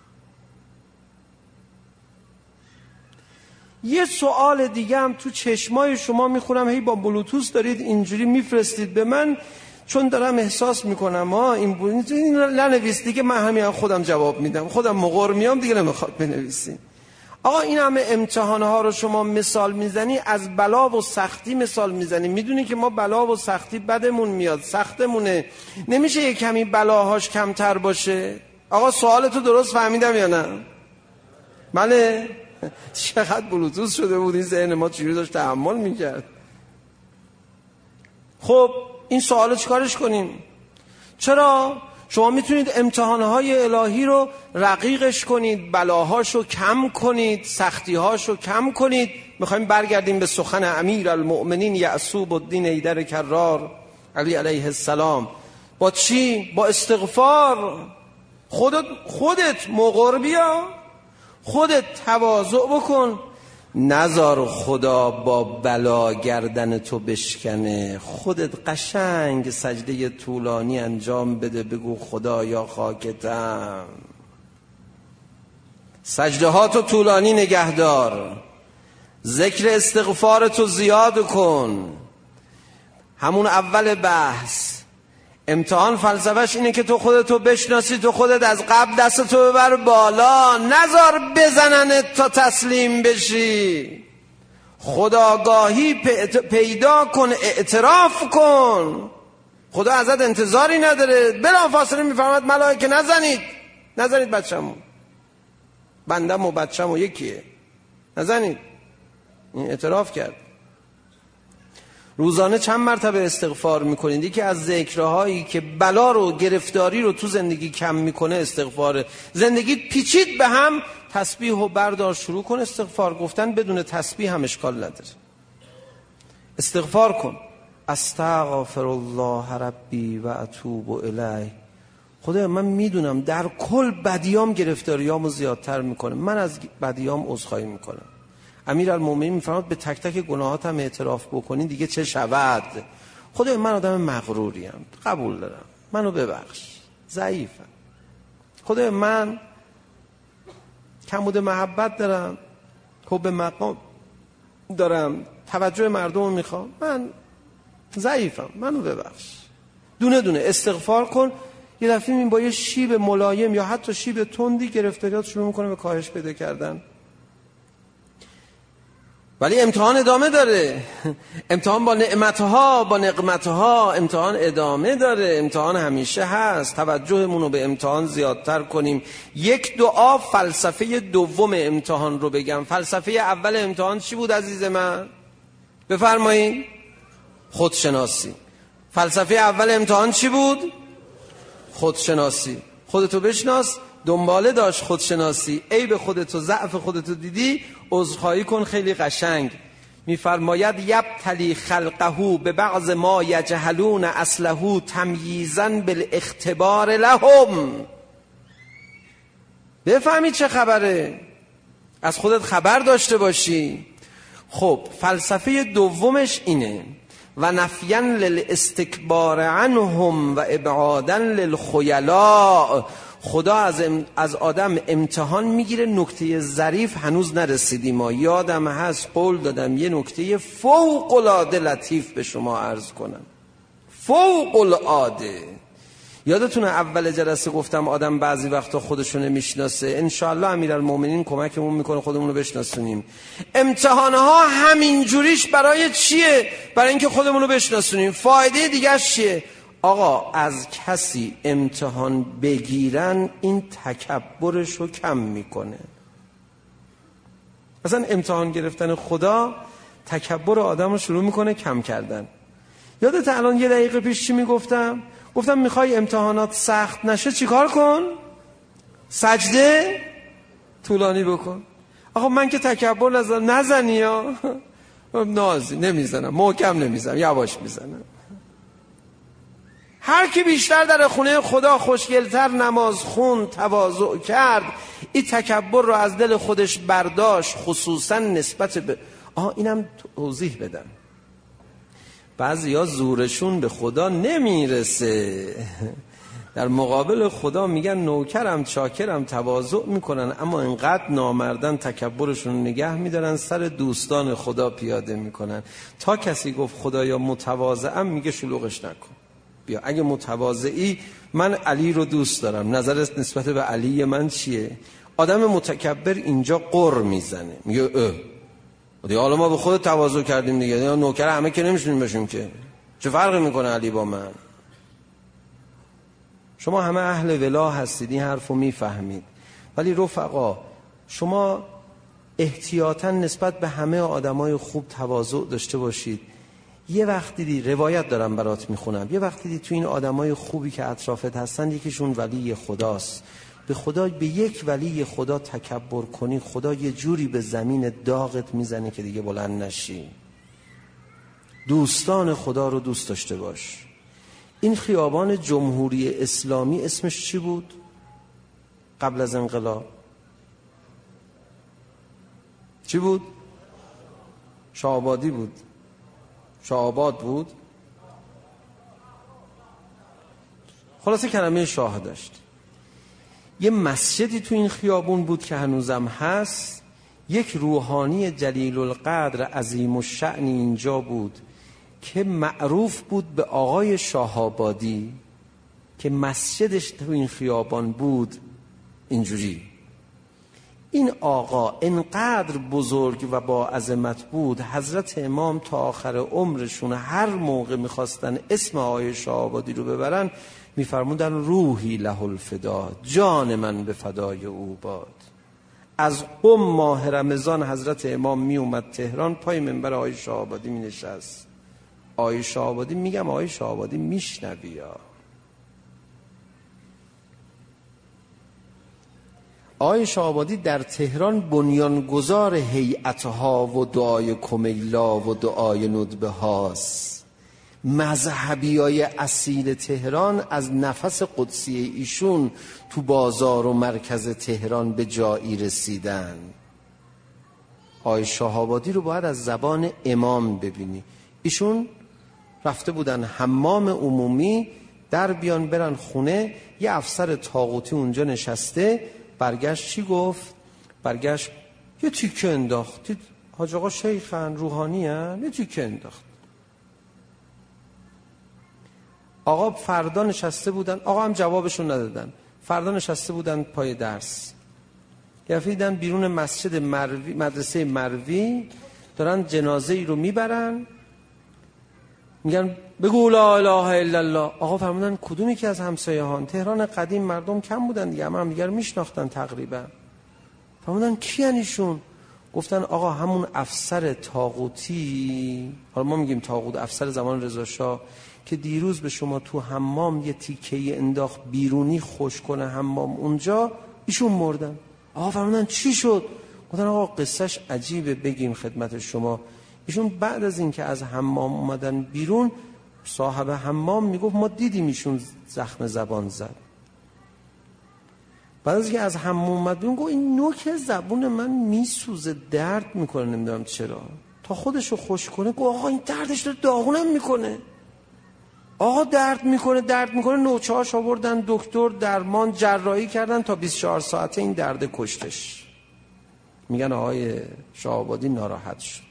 یه سوال دیگه هم تو چشمای شما میخونم، هی با بلوتوث دارید اینجوری میفرستید به من، چون دارم احساس میکنم ها این بود این ننویس دیگه، من همین خودم جواب میدم، خودم مقر میام دیگه، نمیخواد بنویسین. آقا این همه امتحانها رو شما مثال میزنی، از بلا و سختی مثال میزنی، میدونی که ما بلا و سختی بدمون میاد، سختمونه، نمیشه یه کمی بلاهاش کمتر باشه؟ آقا سوالتو درست فهمیدم یا نه؟ بله؟ چقدر بلوتوث شده بود این ذهن ما، چجوری داشت تحمل میکرد. خب این سوالو چیکارش کنیم؟ چرا؟ شما میتونید امتحانهای الهی رو رقیقش کنید، بلاهاشو کم کنید، سختیهاشو کم کنید. میخوایم برگردیم به سخن امیر المؤمنین یعصوب الدین حیدر کرار علی علیه السلام. با چی؟ با استغفار. خودت خودت مقر بیا، خودت تواضع بکن، نذار خدا با بلا گردن تو بشکنه. خودت قشنگ سجده طولانی انجام بده، بگو خدا یا خاکتم. سجده ها تو طولانی نگهدار، ذکر استغفار تو زیاد کن. همون اول بحث امتحان فلسفهش اینه که تو خودتو بشناسی، تو خودت از قبل دستتو ببر بالا، نذار بزننت تا تسلیم بشی. خداگاهی پیدا کن، اعتراف کن. خدا ازت انتظاری نداره. بلافاصله میفرماد ملائکه نزنید، نزنید بچه‌مو، بندم و بچه‌مو یکیه، نزنید. این اعتراف کرد. روزانه چند مرتبه استغفار میکنید؟ یکی از ذکرهایی که بلا رو، گرفتاری رو تو زندگی کم میکنه استغفاره. زندگیت پیچید به هم، تسبیح و بردار شروع کن استغفار گفتن. بدون تسبیح هم اشکال نداره. استغفار کن. استغفر الله ربی و اتوب الیه. خدا من میدونم در کل بدیام گرفتاریامو زیادتر میکنه، من از بدیام عذرخواهی میکنم. امیرالمومنین میفرماد به تک تک گناهاتم اعتراف بکنی دیگه چه شود. خدای من آدم مغروریم، قبول دارم، منو ببخش، ضعیفم. خدای من کمبود محبت دارم، حب مقام دارم، توجه مردم رو میخوام، من ضعیفم، منو ببخش. دونه دونه استغفار کن. یه دفعه این با یه شیب ملایم یا حتی شیب تندی گرفتاریات شروع میکنه به کاهش پیدا کردن. ولی امتحان ادامه داره. امتحان با نعمتها، با نقمتها امتحان ادامه داره. امتحان همیشه هست. توجهمون رو به امتحان زیادتر کنیم. یک دعا فلسفه دوم امتحان رو بگم. فلسفه اول امتحان چی بود عزیز من؟ بفرمایید. خودشناسی. فلسفه اول امتحان چی بود؟ خودشناسی. خودتو بشناس. دنباله داشت خودشناسی. عیب خودتو، ضعف خودتو دیدی، عذرخواهی کن. خیلی قشنگ میفرماید یبتلی خلقه به بعض ما یجهلون اصله تمییزا بالاختبار لهم. بفهمی چه خبره، از خودت خبر داشته باشی. خب فلسفه دومش اینه و نفیا للاستکبار عنهم و ابعادا للخیلاء. خدا از, ام... از آدم امتحان میگیره. نکته ظریف هنوز نرسیدیم. ما یادم هست قول دادم یه نکته فوق العاده لطیف به شما عرض کنم. فوق العاده. یادتونه اول جلسه گفتم آدم بعضی وقتا خودشو نمیشناسه. انشاءالله امیرالمومنین کمکمون میکنه خودمون رو بشناسونیم. امتحانها همین جوریش برای چیه؟ برای اینکه خودمون رو بشناسونیم. فایده دیگه چیه؟ آقا از کسی امتحان بگیرن این تکبرش رو کم میکنه. مثلا امتحان گرفتن خدا تکبر آدم رو شروع میکنه کم کردن. یادت الان یه دقیقه پیش چی میگفتم؟ گفتم میخوای امتحانات سخت نشه چیکار کن؟ سجده طولانی بکن. آقا من که تکبر نزنم. نزنی یا نازی نمیزنم، محکم نمیزنم، یواش میزنم. هر کی بیشتر در خونه خدا خوشگلتر نماز خوند، تواضع کرد، این تکبر رو از دل خودش برداشت، خصوصا نسبت به آها اینم توضیح بدم. بعضیا زورشون به خدا نمیرسه، در مقابل خدا میگن نوکرم، چاکرم، تواضع میکنن، اما اینقدر نامردن تکبرشون نگه میدارن، سر دوستان خدا پیاده میکنن. تا کسی گفت خدایا متواضعم، میگه شلوغش نکن. بیا اگه متواضعی، من علی رو دوست دارم، نظرت نسبت به علی من چیه؟ آدم متکبر اینجا قر میزنه، میگه اه دیگه حالا ما به خود تواضع کردیم دیگه، دیگه نوکر همه که نمیشونیم بشیم که، چه فرقی میکنه علی با من؟ شما همه اهل ولا هستید، این حرفو میفهمید، ولی رفقا شما احتیاطاً نسبت به همه آدمای خوب تواضع داشته باشید. یه وقت دیدی، روایت دارم برات میخونم، یه وقت دیدی تو این آدمای خوبی که اطرافت هستن یکیشون ولی خداست، به خدا، به یک ولی خدا تکبر کنی، خدا یه جوری به زمین داغت میزنه که دیگه بلند نشی. دوستان خدا رو دوست داشته باش. این خیابان جمهوری اسلامی اسمش چی بود قبل از انقلاب؟ چی بود؟ شاهآبادی بود، شاهآباد بود. خلاصه کلمه شاه داشت. یه مسجدی تو این خیابون بود که هنوزم هست. یک روحانی جلیل القدر عظیم الشأن اینجا بود که معروف بود به آقای شاهآبادی، که مسجدش تو این خیابان بود. اینجوری این آقا انقدر بزرگ و با عظمت بود، حضرت امام تا آخر عمرشون هر موقع میخواستن اسم آقای شاهآبادی رو ببرن میفرمودن روحی له الفدا، جان من به فدای او باد. از قم ماه رمضان حضرت امام می اومد تهران، پای منبر آقای شاهآبادی می نشست. آقای شاهآبادی، میگم آقای شاهآبادی میشنوی یا آقای شاهآبادی در تهران بنیانگذار هیئتها و دعای کمیلا و دعای ندبه هاست. مذهبیای اصیل تهران از نفس قدسی ایشون تو بازار و مرکز تهران به جایی رسیدن. آقای شاهآبادی رو باید از زبان امام ببینی. ایشون رفته بودن حمام عمومی، در بیان برن خونه، یه افسر طاغوتی اونجا نشسته. برگشت چی گفت؟ برگشت یه تیکه انداخت. حاج آقا شیخن، روحانی هن، یه تیکه انداخت. آقا فردا نشسته بودن، آقا هم جوابشون ندادن، فردا نشسته بودن پای درس. یه دیدن بیرون مسجد مروی، مدرسه مروی، دارن جنازه ای رو میبرن، میگن بگو لا اله الا الله. آقا فرمودن کدومی که از همسایه هان؟ تهران قدیم مردم کم بودن دیگه، همه هم دیگر میشناختن تقریبا. فرمودن کی انیشون؟ گفتن آقا همون افسر طاغوتی، حالا ما میگیم طاغوت، افسر زمان رضا شاه، که دیروز به شما تو حمام یه تیکه انداخت بیرونی خوش کنه حمام اونجا، ایشون مردن. آقا فرمودن چی شد؟ گفتن آقا قصهش عجیبه، بگیم خدمت شما. ایشون بعد از این که از حمام اومدن بیرون، صاحب حمام میگفت ما دیدیم ایشون زخم زبان زد. بعد از اینکه از حمام اومد بیرون گفت این نوک زبون من میسوزه، درد میکنه، نمیدونم چرا. تا خودشو خوش کنه گفت آقا این دردش رو داغونم میکنه. آقا درد میکنه درد میکنه نوچه‌هاش آوردن دکتر، درمان، جراحی کردن، تا بیست و چهار ساعته این درد کشتش. میگن آقای شاهآبادی ناراحت شد.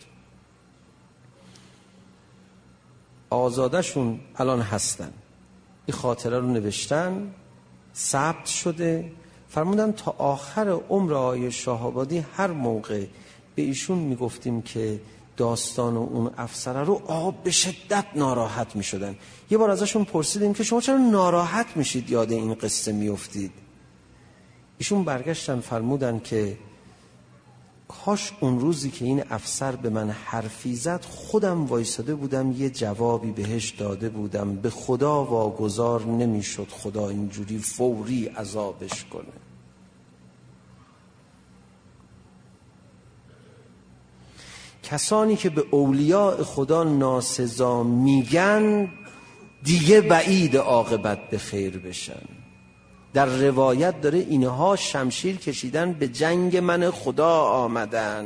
آزادشون الان هستن، این خاطره رو نوشتن، ثبت شده. فرمودن تا آخر عمر آقای شاهآبادی هر موقع به ایشون میگفتیم که داستان اون افسره رو، آقا به شدت ناراحت میشدن. یه بار ازشون پرسیدیم که شما چرا ناراحت میشید یاد این قصه میافتید؟ ایشون برگشتن فرمودن که کاش اون روزی که این افسر به من حرفی زد خودم وایساده بودم یه جوابی بهش داده بودم، به خدا واگذار نمیشد خدا اینجوری فوری عذابش کنه. کسانی که به اولیاء خدا ناسزا میگن دیگه بعید عاقبت به خیر بشن. در روایت داره اینها شمشیر کشیدن به جنگ من خدا آمدن.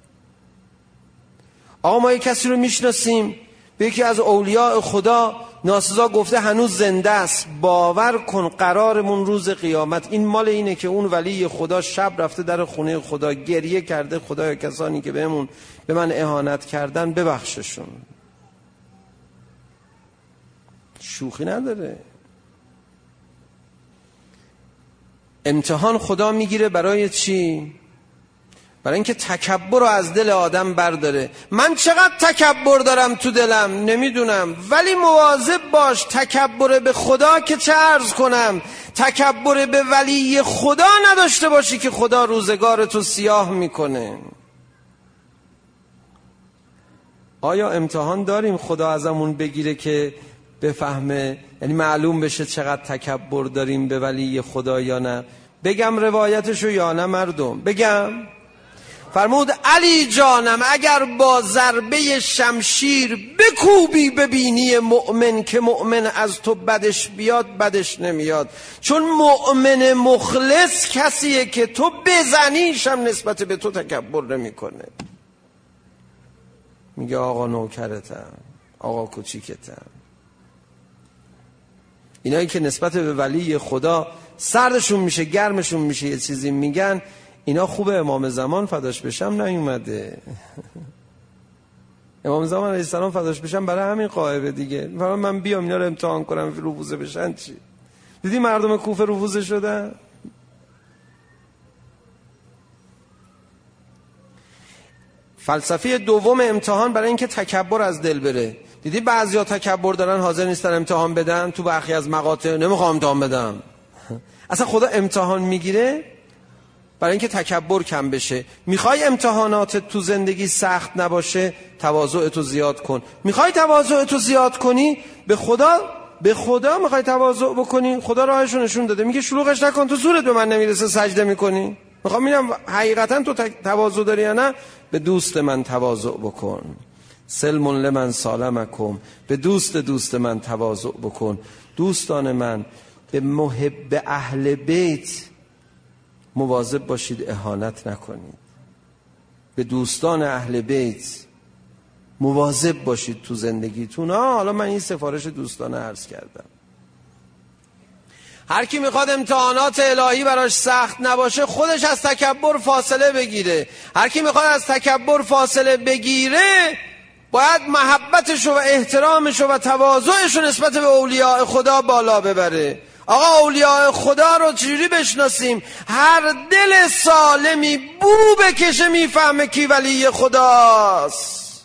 آقا ما یک کسی رو میشناسیم به یکی از اولیاء خدا ناسزا گفته هنوز زنده است، باور کن قرارمون روز قیامت این مال اینه که اون ولی خدا شب رفته در خونه خدا گریه کرده خدایا کسانی که بهمون به من اهانت کردن ببخششون. شوخی نداره. امتحان خدا میگیره برای چی؟ برای اینکه تکبر رو از دل آدم برداره. من چقدر تکبر دارم تو دلم نمیدونم، ولی مواظب باش تکبر به خدا که چه عرض کنم، تکبر به ولی خدا نداشته باشی که خدا روزگار تو سیاه میکنه. آیا امتحان داریم خدا ازمون بگیره که بفهمه، یعنی معلوم بشه چقدر تکبر داریم به ولی خدا یا نه؟ بگم روایتشو یا نه مردم؟ بگم. فرمود علی جانم اگر با ضربه شمشیر بکوبی ببینی مؤمن که مؤمن از تو بدش بیاد، بدش نمیاد، چون مؤمن مخلص کسیه که تو بزنیش هم نسبت به تو تکبر نمی کنه. میگه آقا نوکرتم، آقا کوچیکتم. اینایی که نسبت به ولی خدا سردشون میشه گرمشون میشه یه چیزی میگن، اینا خوبه امام زمان فداش بشم نیومده. امام زمان علیه السلام فداش بشم برای همین قائبه دیگه. فرمان من بیام اینا رو امتحان کنم رفوزه بشن چی؟ دیدی مردم کوفه رفوزه شدن؟ فلسفه دوم امتحان برای اینکه تکبر از دل بره. دیدی بعضیا تکبر دارن حاضر نیستن امتحان بدن، تو برخی از مقاطع نمیخوام امتحان بدم. اصلا خدا امتحان میگیره برای اینکه تکبر کم بشه. میخوای امتحانات تو زندگی سخت نباشه، تواضع تو زیاد کن. میخوای تواضع تو زیاد کنی، به خدا به خدا میخوای تواضع بکنی، خدا راهشو نشون داده. میگه شلوغش نکن، تو زورت به من نمیرسه سجده میکنی. میخوام ببینم حقیقتا تو تواضع داری یا نه. به دوست من تواضع بکن. سلم لمن سالمکم، به دوست دوست من تواضع بکن. دوستان من، به محب اهل بیت مواظب باشید اهانت نکنید. به دوستان اهل بیت مواظب باشید تو زندگیتون. ها حالا من این سفارش دوستانه عرض کردم. هر کی میخواد امتحانات الهی براش سخت نباشه، خودش از تکبر فاصله بگیره. هر کی میخواد از تکبر فاصله بگیره، باید محبتشو و احترامشو و تواضعشو نسبت به اولیاء خدا بالا ببره. آقا اولیاء خدا رو چجوری بشناسیم؟ هر دل سالمی بو بکشه میفهمه کی ولی خداست.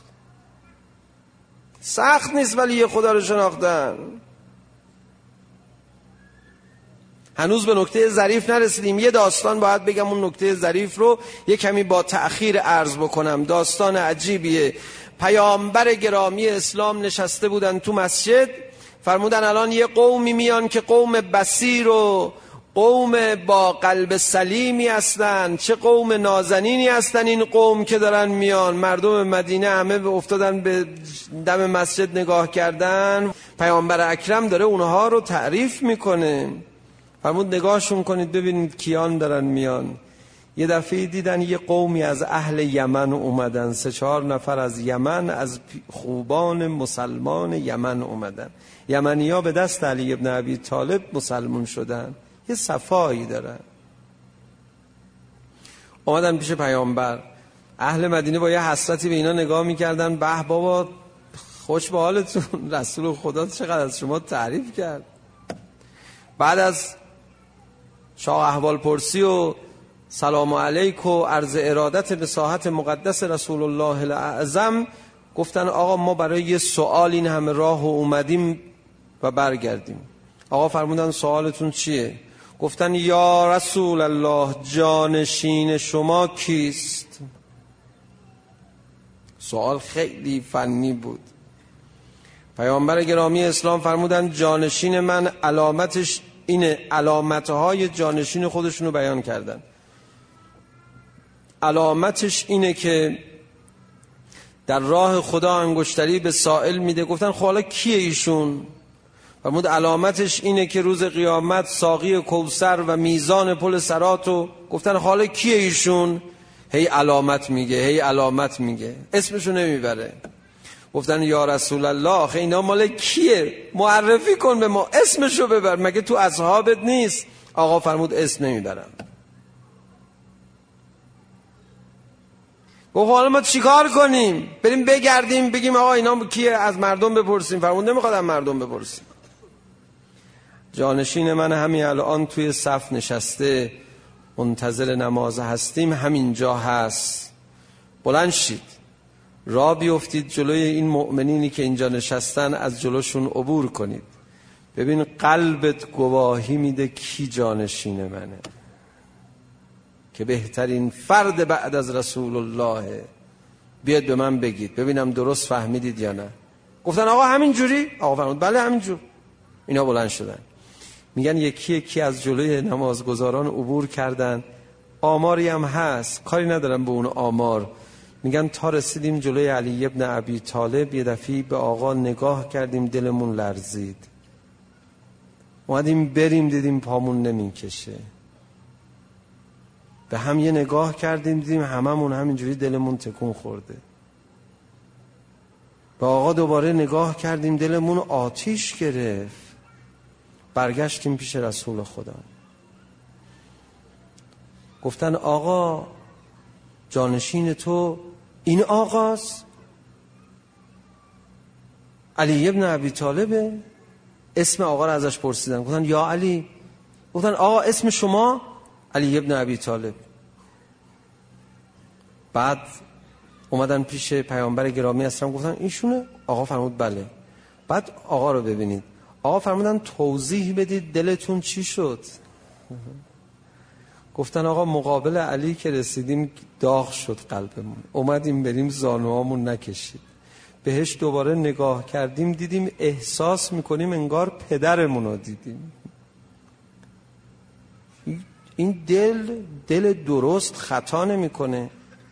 سخت نیست ولی خدا رو شناختن. هنوز به نکته ظریف نرسیدیم. یه داستان باید بگم، اون نکته ظریف رو یه کمی با تأخیر عرض بکنم. داستان عجیبیه. پیامبر گرامی اسلام نشسته بودن تو مسجد، فرمودن الان یه قومی میان که قوم بصیر و قوم با قلب سلیمی هستن. چه قوم نازنینی هستن این قوم که دارن میان. مردم مدینه همه افتادن به دم مسجد نگاه کردن. پیامبر اکرم داره اونها رو تعریف میکنه. فرمود نگاهشون کنید ببینید کیان دارن میان. یه دفعه دیدن یه قومی از اهل یمن اومدن. سه چهار نفر از یمن، از خوبان مسلمان یمن اومدن. یمنی ها به دست علی ابن ابی طالب مسلمان شدن. یه صفایی دارن. اومدن پیش پیامبر. اهل مدینه با یه حسرتی به اینا نگاه میکردن. به بابا خوش به حالتون، رسول خدا چقدر از شما تعریف کرد. بعد از شاه احوال پرسی و سلام علیک و عرض ارادت به ساحت مقدس رسول الله الاعظم، گفتن آقا ما برای یه سوال این همه راه اومدیم و برگردیم. آقا فرمودن سوالتون چیه؟ گفتن یا رسول الله جانشین شما کیست؟ سوال خیلی فنی بود. پیامبر گرامی اسلام فرمودن جانشین من علامتش اینه. علامتهای جانشین خودشونو بیان کردن. علامتش اینه که در راه خدا انگشتری به سائل میده. گفتن خب حالا کیه ایشون؟ فرمود علامتش اینه که روز قیامت ساقی کوثر و میزان پل صراطو. گفتن حالا کیه ایشون؟ هی علامت میگه، هی علامت میگه، اسمشو نمیبره. گفتن یا رسول الله آخه اینا مال کیه؟ معرفی کن به ما، اسمشو ببر، مگه تو اصحابت نیست؟ آقا فرمود اسم نمیبرم. گفت حالا ما چیکار کنیم؟ بریم بگردیم بگیم آقا اینا کیه؟ از مردم بپرسیم؟ فرمود نمیخواد از مردم بپرسیم. جانشین من همین الان توی صف نشسته، منتظر نماز هستیم، همینجا هست. بلند شید، راه بیفتید جلوی این مؤمنینی که اینجا نشستن، از جلوشون عبور کنید. ببین قلبت گواهی میده کی جانشین منه، که بهترین فرد بعد از رسول الله. بیاد به من بگید ببینم درست فهمیدید یا نه. گفتن آقا همین جوری؟ آقا فرمود بله همین جور. اینا بلند شدن میگن یکی یکی از جلوی نمازگزاران عبور کردن. آماری هم هست، کاری ندارم به اون آمار. میگن تا رسیدیم جلوی علی ابن ابی طالب، یه دفعه به آقا نگاه کردیم دلمون لرزید. اومدیم بریم دیدیم پامون نمیکشه. به هم یه نگاه کردیم دیدیم هممون همینجوری دلمون تکون خورده. به آقا دوباره نگاه کردیم، دلمون آتیش گرفت. برگشتیم پیش رسول خدا، گفتن آقا جانشین تو این آقاست؟ علی ابن ابی طالبه؟ اسم آقا رو ازش پرسیدن، گفتن یا علی. گفتن آقا اسم شما؟ علی ابن ابی طالب. بعد اومدن پیش پیامبر گرامی اسلام، گفتن ایشونه؟ آقا فرمود بله. بعد آقا رو ببینید، آقا فرمودن توضیح بدید دلتون چی شد؟ گفتن آقا مقابل علی که رسیدیم داغ شد قلبمون، اومدیم بریم زانوامون نکشید. بهش دوباره نگاه کردیم دیدیم احساس میکنیم انگار پدرمون رو دیدیم. این دل دل درست خطا نمیکنه.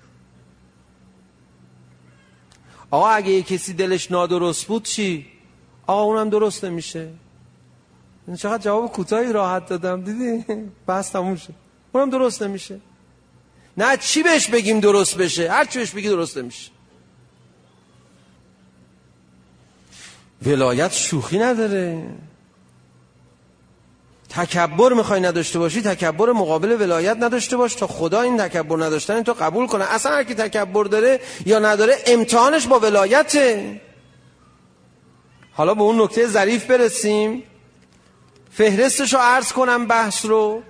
آقا اگه یه کسی دلش نادرست بود چی؟ آقا اونم درست نمیشه. چقدر جواب کوتاهی راحت دادم، دیدی؟ بس تموم شد. اونم درست نمیشه. نه چی بهش بگیم درست بشه؟ هر چی بهش بگی درست نمیشه. ولایت شوخی نداره. تکبر میخوای نداشته باشی، تکبر مقابل ولایت نداشته باش تا خدا این تکبر نداشتن تو قبول کنه. اصلا هر کی تکبر داره یا نداره امتحانش با ولایته. حالا به اون نکته ظریف برسیم. فهرستشو عرض کنم بحث رو.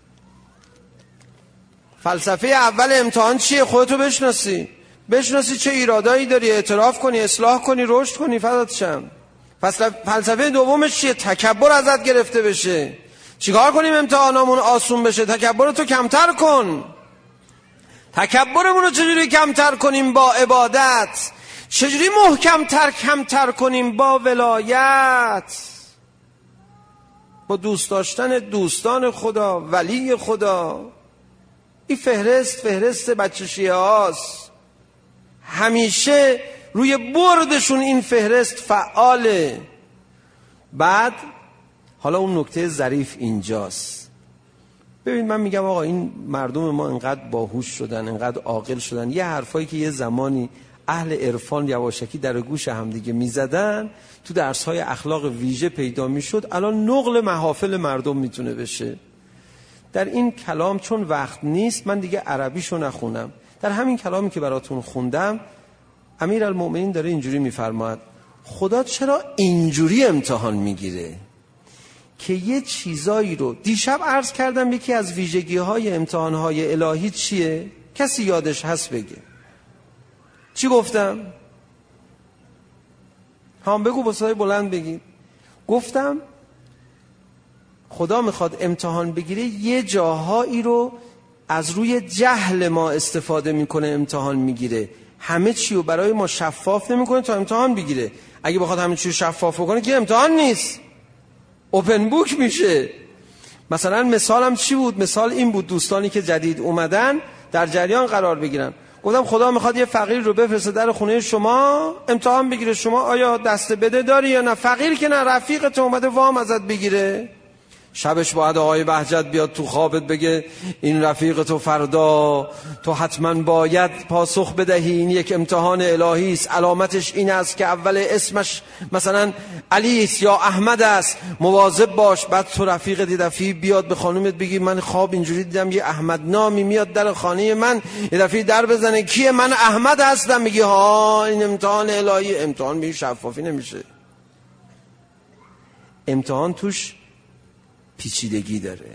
فلسفه اول امتحان چیه؟ خودتو بشناسی، بشناسی چه ایرادایی داری، اعتراف کنی، اصلاح کنی، رشد کنی، فدات شم. فلسفه دومش چیه؟ تکبر ازت گرفته بشه. چیکار کنیم امتحانامون آسون بشه؟ تکبر تو کمتر کن. تکبرمون رو چجوری کمتر کنیم؟ با عبادت. چجوری محکمتر کمتر کنیم؟ با ولایت، با دوست داشتن دوستان خدا، ولی خدا. این فهرست فهرست بچه شیعه هاست، همیشه روی بردشون این فهرست فعاله. بعد حالا اون نکته ظریف اینجاست. ببین من میگم آقا این مردم ما انقدر باهوش شدن، انقدر عاقل شدن، یه حرفایی که یه زمانی اهل عرفان یواشکی در گوش هم دیگه میزدن، تو درس‌های اخلاق ویژه پیدا میشد، الان نقل محافل مردم میتونه بشه. در این کلام چون وقت نیست من دیگه عربیشو نخونم، در همین کلامی که براتون خوندم امیرالمؤمنین داره اینجوری میفرماد خدا چرا اینجوری امتحان میگیره که یه چیزایی رو دیشب عرض کردم. یکی از ویژگی های امتحان های الهی چیه؟ کسی یادش هست بگه. چی گفتم؟ هم بگو با صدای بلند بگید. گفتم خدا میخواد امتحان بگیره، یه جاهایی رو از روی جهل ما استفاده میکنه امتحان میگیره. همه چی رو برای ما شفاف نمیکنه تا امتحان بگیره. اگه بخواد همه چی رو شفاف کنه که امتحان نیست، اوپن بوک میشه. مثلا مثالم چی بود؟ مثال این بود، دوستانی که جدید اومدن در جریان قرار بگیرن. گفتم خدا میخواد یه فقیر رو بفرسته در خونه شما امتحان بگیره، شما آیا دست بده داری یا نه. فقیر که نه، رفیقت اومده وام ازت بگیره. شبش باید آقای بهجت بیاد تو خوابت بگه این رفیق تو فردا تو حتما باید پاسخ بدهی، این یک امتحان الهی است، علامتش این است که اول اسمش مثلا علی است یا احمد است، مواظب باش. بعد تو رفیق دیدفی بیاد به خانومت بگی من خواب اینجوری دیدم یه احمد نامی میاد در خانه من، یه دفعه در بزنه کیه؟ من احمد هستم. میگی ها این امتحان الهی. امتحان به شفافی نمیشه. امتحان توش پیچیدگی داره.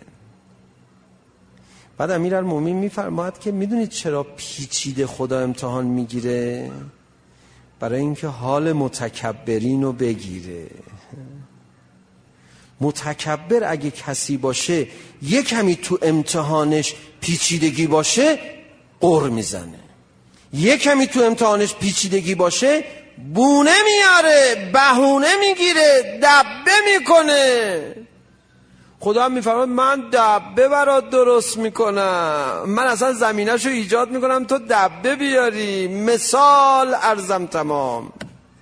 بعد امیرالمومنین میفرماید که میدونید چرا پیچیده خدا امتحان میگیره؟ برای اینکه حال متکبرین رو بگیره. متکبر اگه کسی باشه یک کمی تو امتحانش پیچیدگی باشه قر میزنه، یک کمی تو امتحانش پیچیدگی باشه بونه میاره، بهونه میگیره، دبه میکنه. خدا میفرماید من دبه برات درست میکنم، من اصلا زمینه‌شو ایجاد میکنم تو دبه بیاری. مثال ارزم تمام.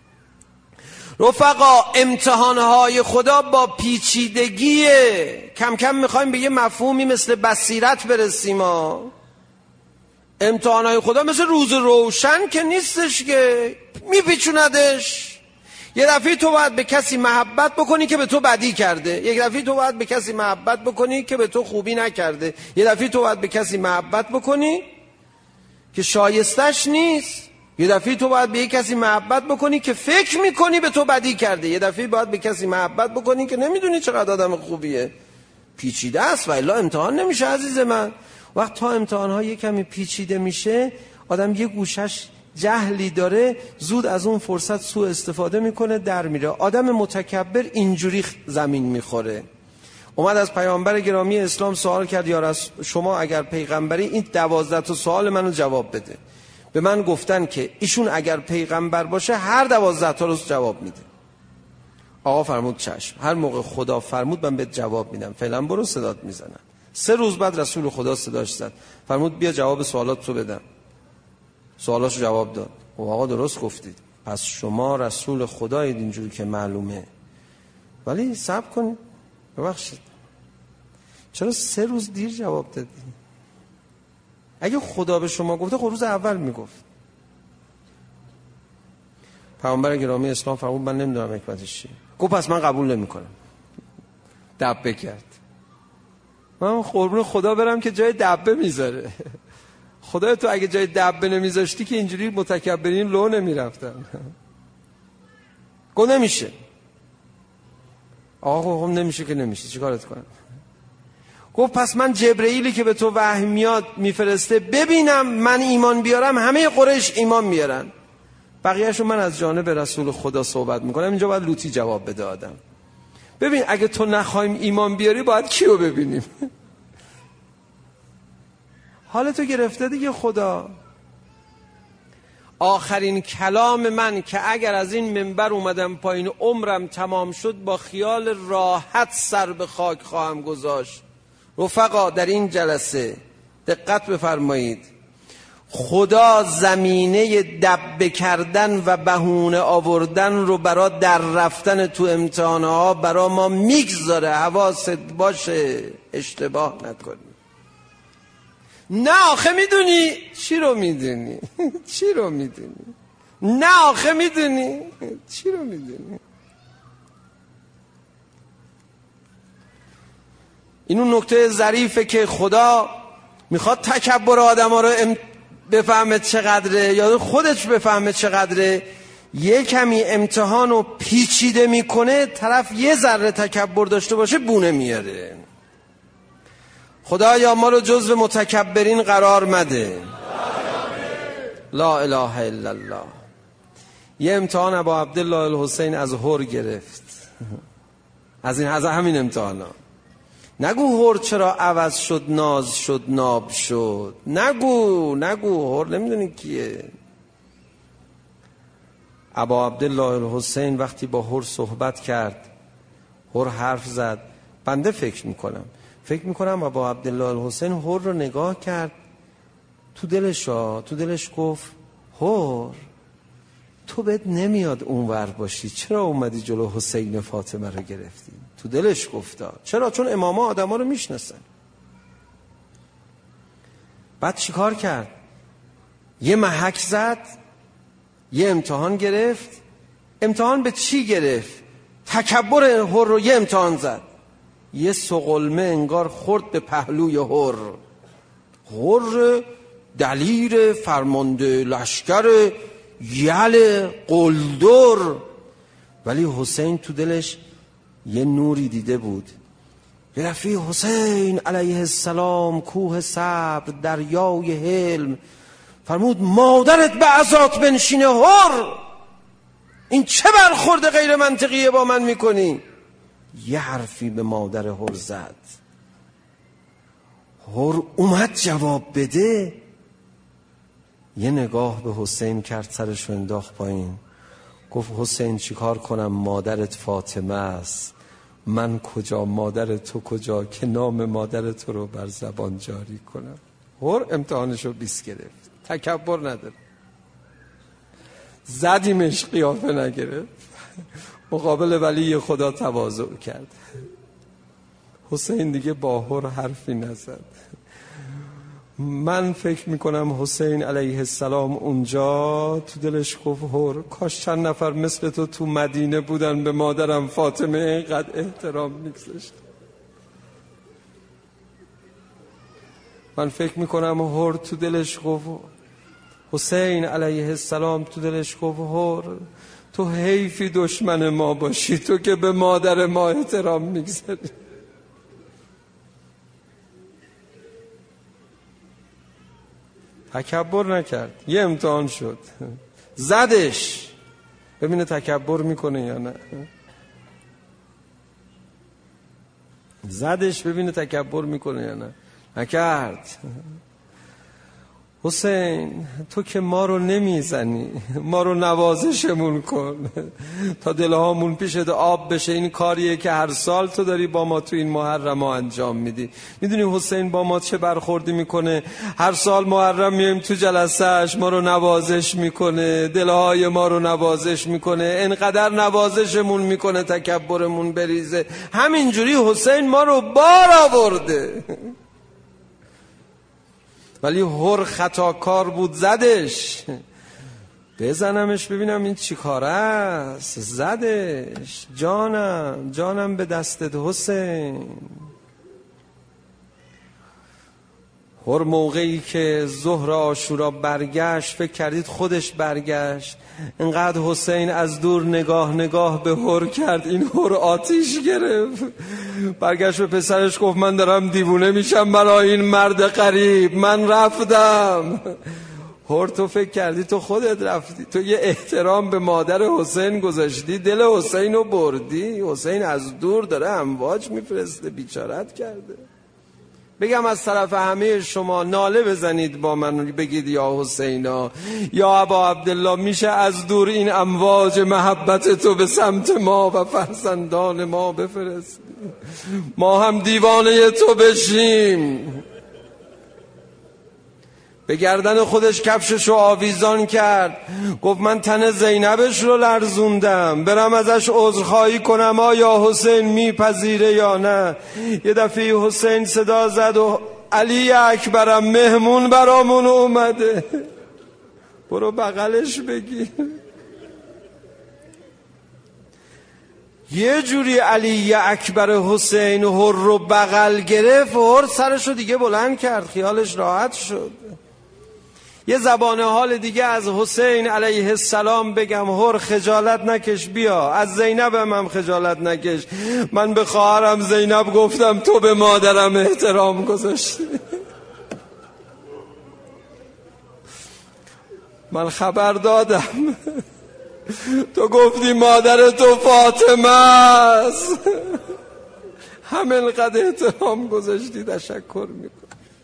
رفقا امتحانهای خدا با پیچیدگیه. کم کم میخوایم به یه مفهومی مثل بصیرت برسیم. ها امتحانهای خدا مثل روز روشن که نیستش، که میپیچوندش. یه دفعه تو باید به کسی محبت بکنی که به تو بدی کرده، یک دفعه تو باید به کسی محبت بکنی که به تو خوبی نکرده، یه دفعه تو باید به کسی محبت بکنی که شایستش نیست، یه دفعه تو باید به یک کسی محبت بکنی که فکر میکنی به تو بدی کرده، یه دفعه باید به کسی محبت بکنی که نمیدونی چقدر آدم خوبیه. پیچیده است و الا امتحان نمیشه عزیز من. وقت تا امتحان‌ها یه کمی پیچیده میشه، آدم یه گوشش جهلی داره، زود از اون فرصت سوء استفاده میکنه، در میره. آدم متکبر اینجوری زمین میخوره. اومد از پیامبر گرامی اسلام سوال کرد یا رسول شما اگر پیغمبری این دوازده تا سوال منو جواب بده. به من گفتن که ایشون اگر پیغمبر باشه هر دوازده تا رو جواب میده. آقا فرمود چشم، هر موقع خدا فرمود من بهت جواب میدم، فعلا برو صدات میزنن. سه روز بعد رسول خدا صداش زد، فرمود بیا جواب سوالات رو بدم. سوالاشو جواب داد. و آقا درست گفتید، پس شما رسول خدایید اینجوری که معلومه، ولی صبر کنید. ببخشید چرا سه روز دیر جواب دادی؟ اگه خدا به شما گفته خب روز اول میگفت. پیامبر گرامی اسلام فرمود من نمیدونم حکمتش چیه. گفت پس من قبول نمیکنم. دبه کرد. من قربون خدا برم که جای دبه میذاره. خدای تو اگه جای دبه نمیذاشتی که اینجوری متکبرین لو نمیرفتن. گفت نمیشه. آقا خب نمیشه که نمیشه، چیکارت کنم؟ گفت پس من جبرئیلی که به تو وحی میاد میفرسته ببینم من ایمان بیارم همه قریش ایمان میارن، بقیه‌شو من از جانب رسول خدا صحبت میکنم. اینجا باید لوتی جواب بده آدم. ببین اگه تو نخوایم ایمان بیاری باید کیو ببینیم؟ حالتو گرفته دیگه خدا. آخرین کلام من که اگر از این منبر اومدم پایین عمرم تمام شد با خیال راحت سر به خاک خواهم گذاشت. رفقا در این جلسه دقت بفرمایید، خدا زمینه دبه کردن و بهونه آوردن رو برا در رفتن تو امتحانها برا ما میگذاره. حواست باشه اشتباه نکنی. نه آخه میدونی. چی رو میدونی؟ چی رو میدونی؟ نه آخه میدونی. چی رو میدونی؟ این اون نکته ظریفه که خدا میخواد تکبر آدم ها رو ام... بفهمه چقدره یا خودش بفهمه چقدره. یه کمی امتحان رو پیچیده میکنه، طرف یه ذره تکبر داشته باشه بونه میاره. خدایا ما رو جزو متکبرین قرار مده. لا اله الا الله. یه امتحان ابا عبدالله الحسین از هر گرفت. از این از همین امتحانا. نگو هر چرا عوض شد ناز شد ناب شد. نگو نگو هر نمیدونی کیه. ابا عبدالله الحسین وقتی با هر صحبت کرد، هر حرف زد. بنده فکر میکنم فکر میکنم ابا عبدالله الحسین هر رو نگاه کرد، تو دلش ها تو دلش گفت هر تو بهت نمیاد اونور باشی، چرا اومدی جلو حسین فاطمه رو گرفتی؟ تو دلش گفتا. چرا؟ چون اماما آدم ها رو میشناسن. بعد چیکار کرد؟ یه محک زد، یه امتحان گرفت. امتحان به چی گرفت؟ تکبر هر رو یه امتحان زد. یه سقلمه انگار خورد به پهلوی هر. هر دلیر فرمانده لشکر یل قلدر، ولی حسین تو دلش یه نوری دیده بود. یه رفیق حسین علیه السلام کوه صبر دریای حلم، فرمود مادرت به عزات بنشینه. هر این چه برخورد غیر منطقیه با من میکنی؟ یه حرفی به مادر هر زد. هر اومد جواب بده، یه نگاه به حسین کرد، سرش رو انداخت پایین، گفت حسین چیکار کنم؟ مادرت فاطمه است. من کجا مادر تو کجا که نام مادر تو رو بر زبان جاری کنم؟ هر امتحانش رو بیست گرفت. تکبر نداره. زدیمش قیافه نگرفت. مقابل ولی خدا تواضع کرد. حسین دیگه با هر حرفی نزد. من فکر میکنم حسین علیه السلام اونجا تو دلش گفت هر کاش چند نفر مثل تو تو مدینه بودن به مادرم فاطمه اینقدر احترام میگذاشت. من فکر میکنم هر تو دلش گفت، حسین علیه السلام تو دلش گفت هر تو حیفی دشمن ما باشی، تو که به مادر ما احترام میگذاری. تکبر نکرد، یه امتحان شد، زدش ببینه تکبر میکنه یا نه. زدش ببینه تکبر میکنه یا نه. نکرد. حسین تو که ما رو نمیزنی، ما رو نوازشمون کن تا دلهامون پیشت آب بشه. این کاریه که هر سال تو داری با ما تو این محرم ها انجام میدی. میدونی حسین با ما چه برخوردی میکنه؟ هر سال محرم میایم تو جلسهش، ما رو نوازش میکنه، دلهای ما رو نوازش میکنه، انقدر نوازشمون میکنه تکبرمون بریزه. همینجوری حسین ما رو بار آورده. ولی هر خطاکار بود، زدش. بزنمش ببینم این چی کاره است. زدش. جانم جانم به دستت حسین. هر موقعی که ظهر عاشورا برگشت فکر کردید خودش برگشت. انقدر حسین از دور نگاه نگاه به هر کرد، این هر آتیش گرفت. برگشت به پسرش گفت من دارم دیوونه میشم برای این مرد غریب، من رفتم. هر تو فکر کردی تو خودت رفتی، تو یه احترام به مادر حسین گذاشتی، دل حسین رو بردی. حسین از دور داره امواج میفرسته، بیچارت کرده. بگم از طرف همه شما ناله بزنید با من، بگید یا حسینا یا ابا عبدالله، میشه از دور این امواج محبت تو به سمت ما و فرزندان ما بفرست، ما هم دیوانه تو بشیم. به گردن خودش کفششو آویزان کرد، گفت من تن زینبش رو لرزوندم، برم ازش عذرخواهی کنم آیا حسین میپذیره یا نه. یه دفعه حسین صدا زد و علی اکبرم مهمون برامون اومده، برو بغلش بگیر. یه جوری علی اکبر حسین هر رو بغل گرفت و هر سرشو دیگه بلند کرد، خیالش راحت شد. یه زبان حال دیگه از حسین علیه السلام بگم، هر خجالت نکش، بیا از زینب هم, هم خجالت نکش. من به خواهرم زینب گفتم تو به مادرم احترام گذاشتی. من خبر دادم تو گفتی مادر تو فاطمه است، همینقدر احترام گذاشتی. تشکر میکنم.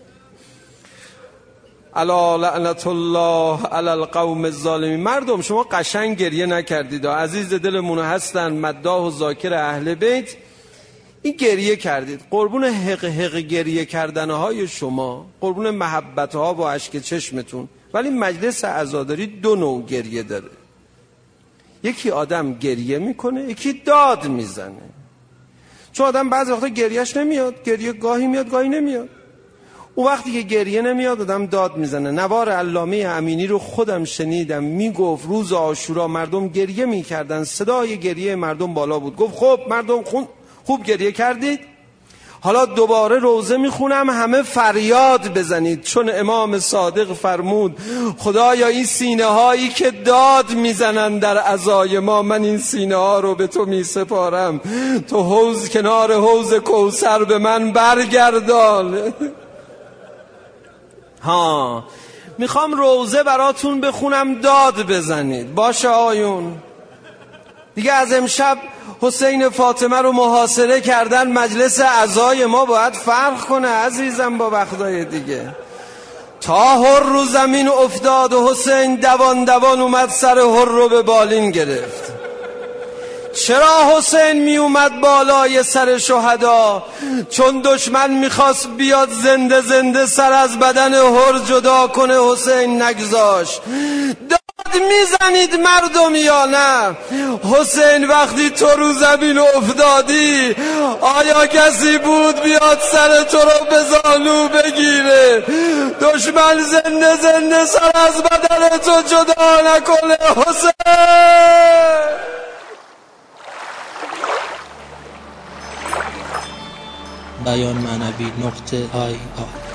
الا لعنت الله علی القوم الظالمین. مردم شما قشنگ گریه نکردید، عزیز دلمون هستن، مداح و ذاکر اهل بیت. این گریه کردید، قربون حق حق گریه کردنهای شما، قربون محبتها و اشک چشمتون. ولی مجلس عزاداری دو نوع گریه داره. یکی آدم گریه میکنه، یکی داد میزنه. چون آدم بعضی وقتا گریهش نمیاد، گریه گاهی میاد گاهی نمیاد. اون وقتی که گریه نمیاد آدم داد میزنه. نوار علامه امینی رو خودم شنیدم، میگفت روز عاشورا مردم گریه میکردن، صدای گریه مردم بالا بود. گفت خب مردم خون خوب گریه کردید، حالا دوباره روزه میخونم همه فریاد بزنید، چون امام صادق فرمود خدایا این سینه هایی که داد میزنن در عزای ما، من این سینه ها رو به تو میسپارم، تو حوض کنار حوض کوثر به من برگردان. ها میخوام روزه براتون بخونم داد بزنید. باشه آیون دیگه، از امشب حسین فاطمه رو محاصره کردن، مجلس عزای ما باید فرق کنه عزیزم با وقتای دیگه. تا هر رو زمین افتاد و حسین دوان دوان اومد سر هر رو به بالین گرفت. چرا حسین می اومد بالای سر شهدا؟ چون دشمن میخواست بیاد زنده زنده سر از بدن هر جدا کنه، حسین نگذاشت. داد میزنید مردم یا نه؟ حسین وقتی تو رو زمین افتادی آیا کسی بود بیاد سر تو رو به زانو بگیره؟ دشمن زنده زنده سر از بدن تو جدا نکنه حسین. بیان معنوی نقطه آی آی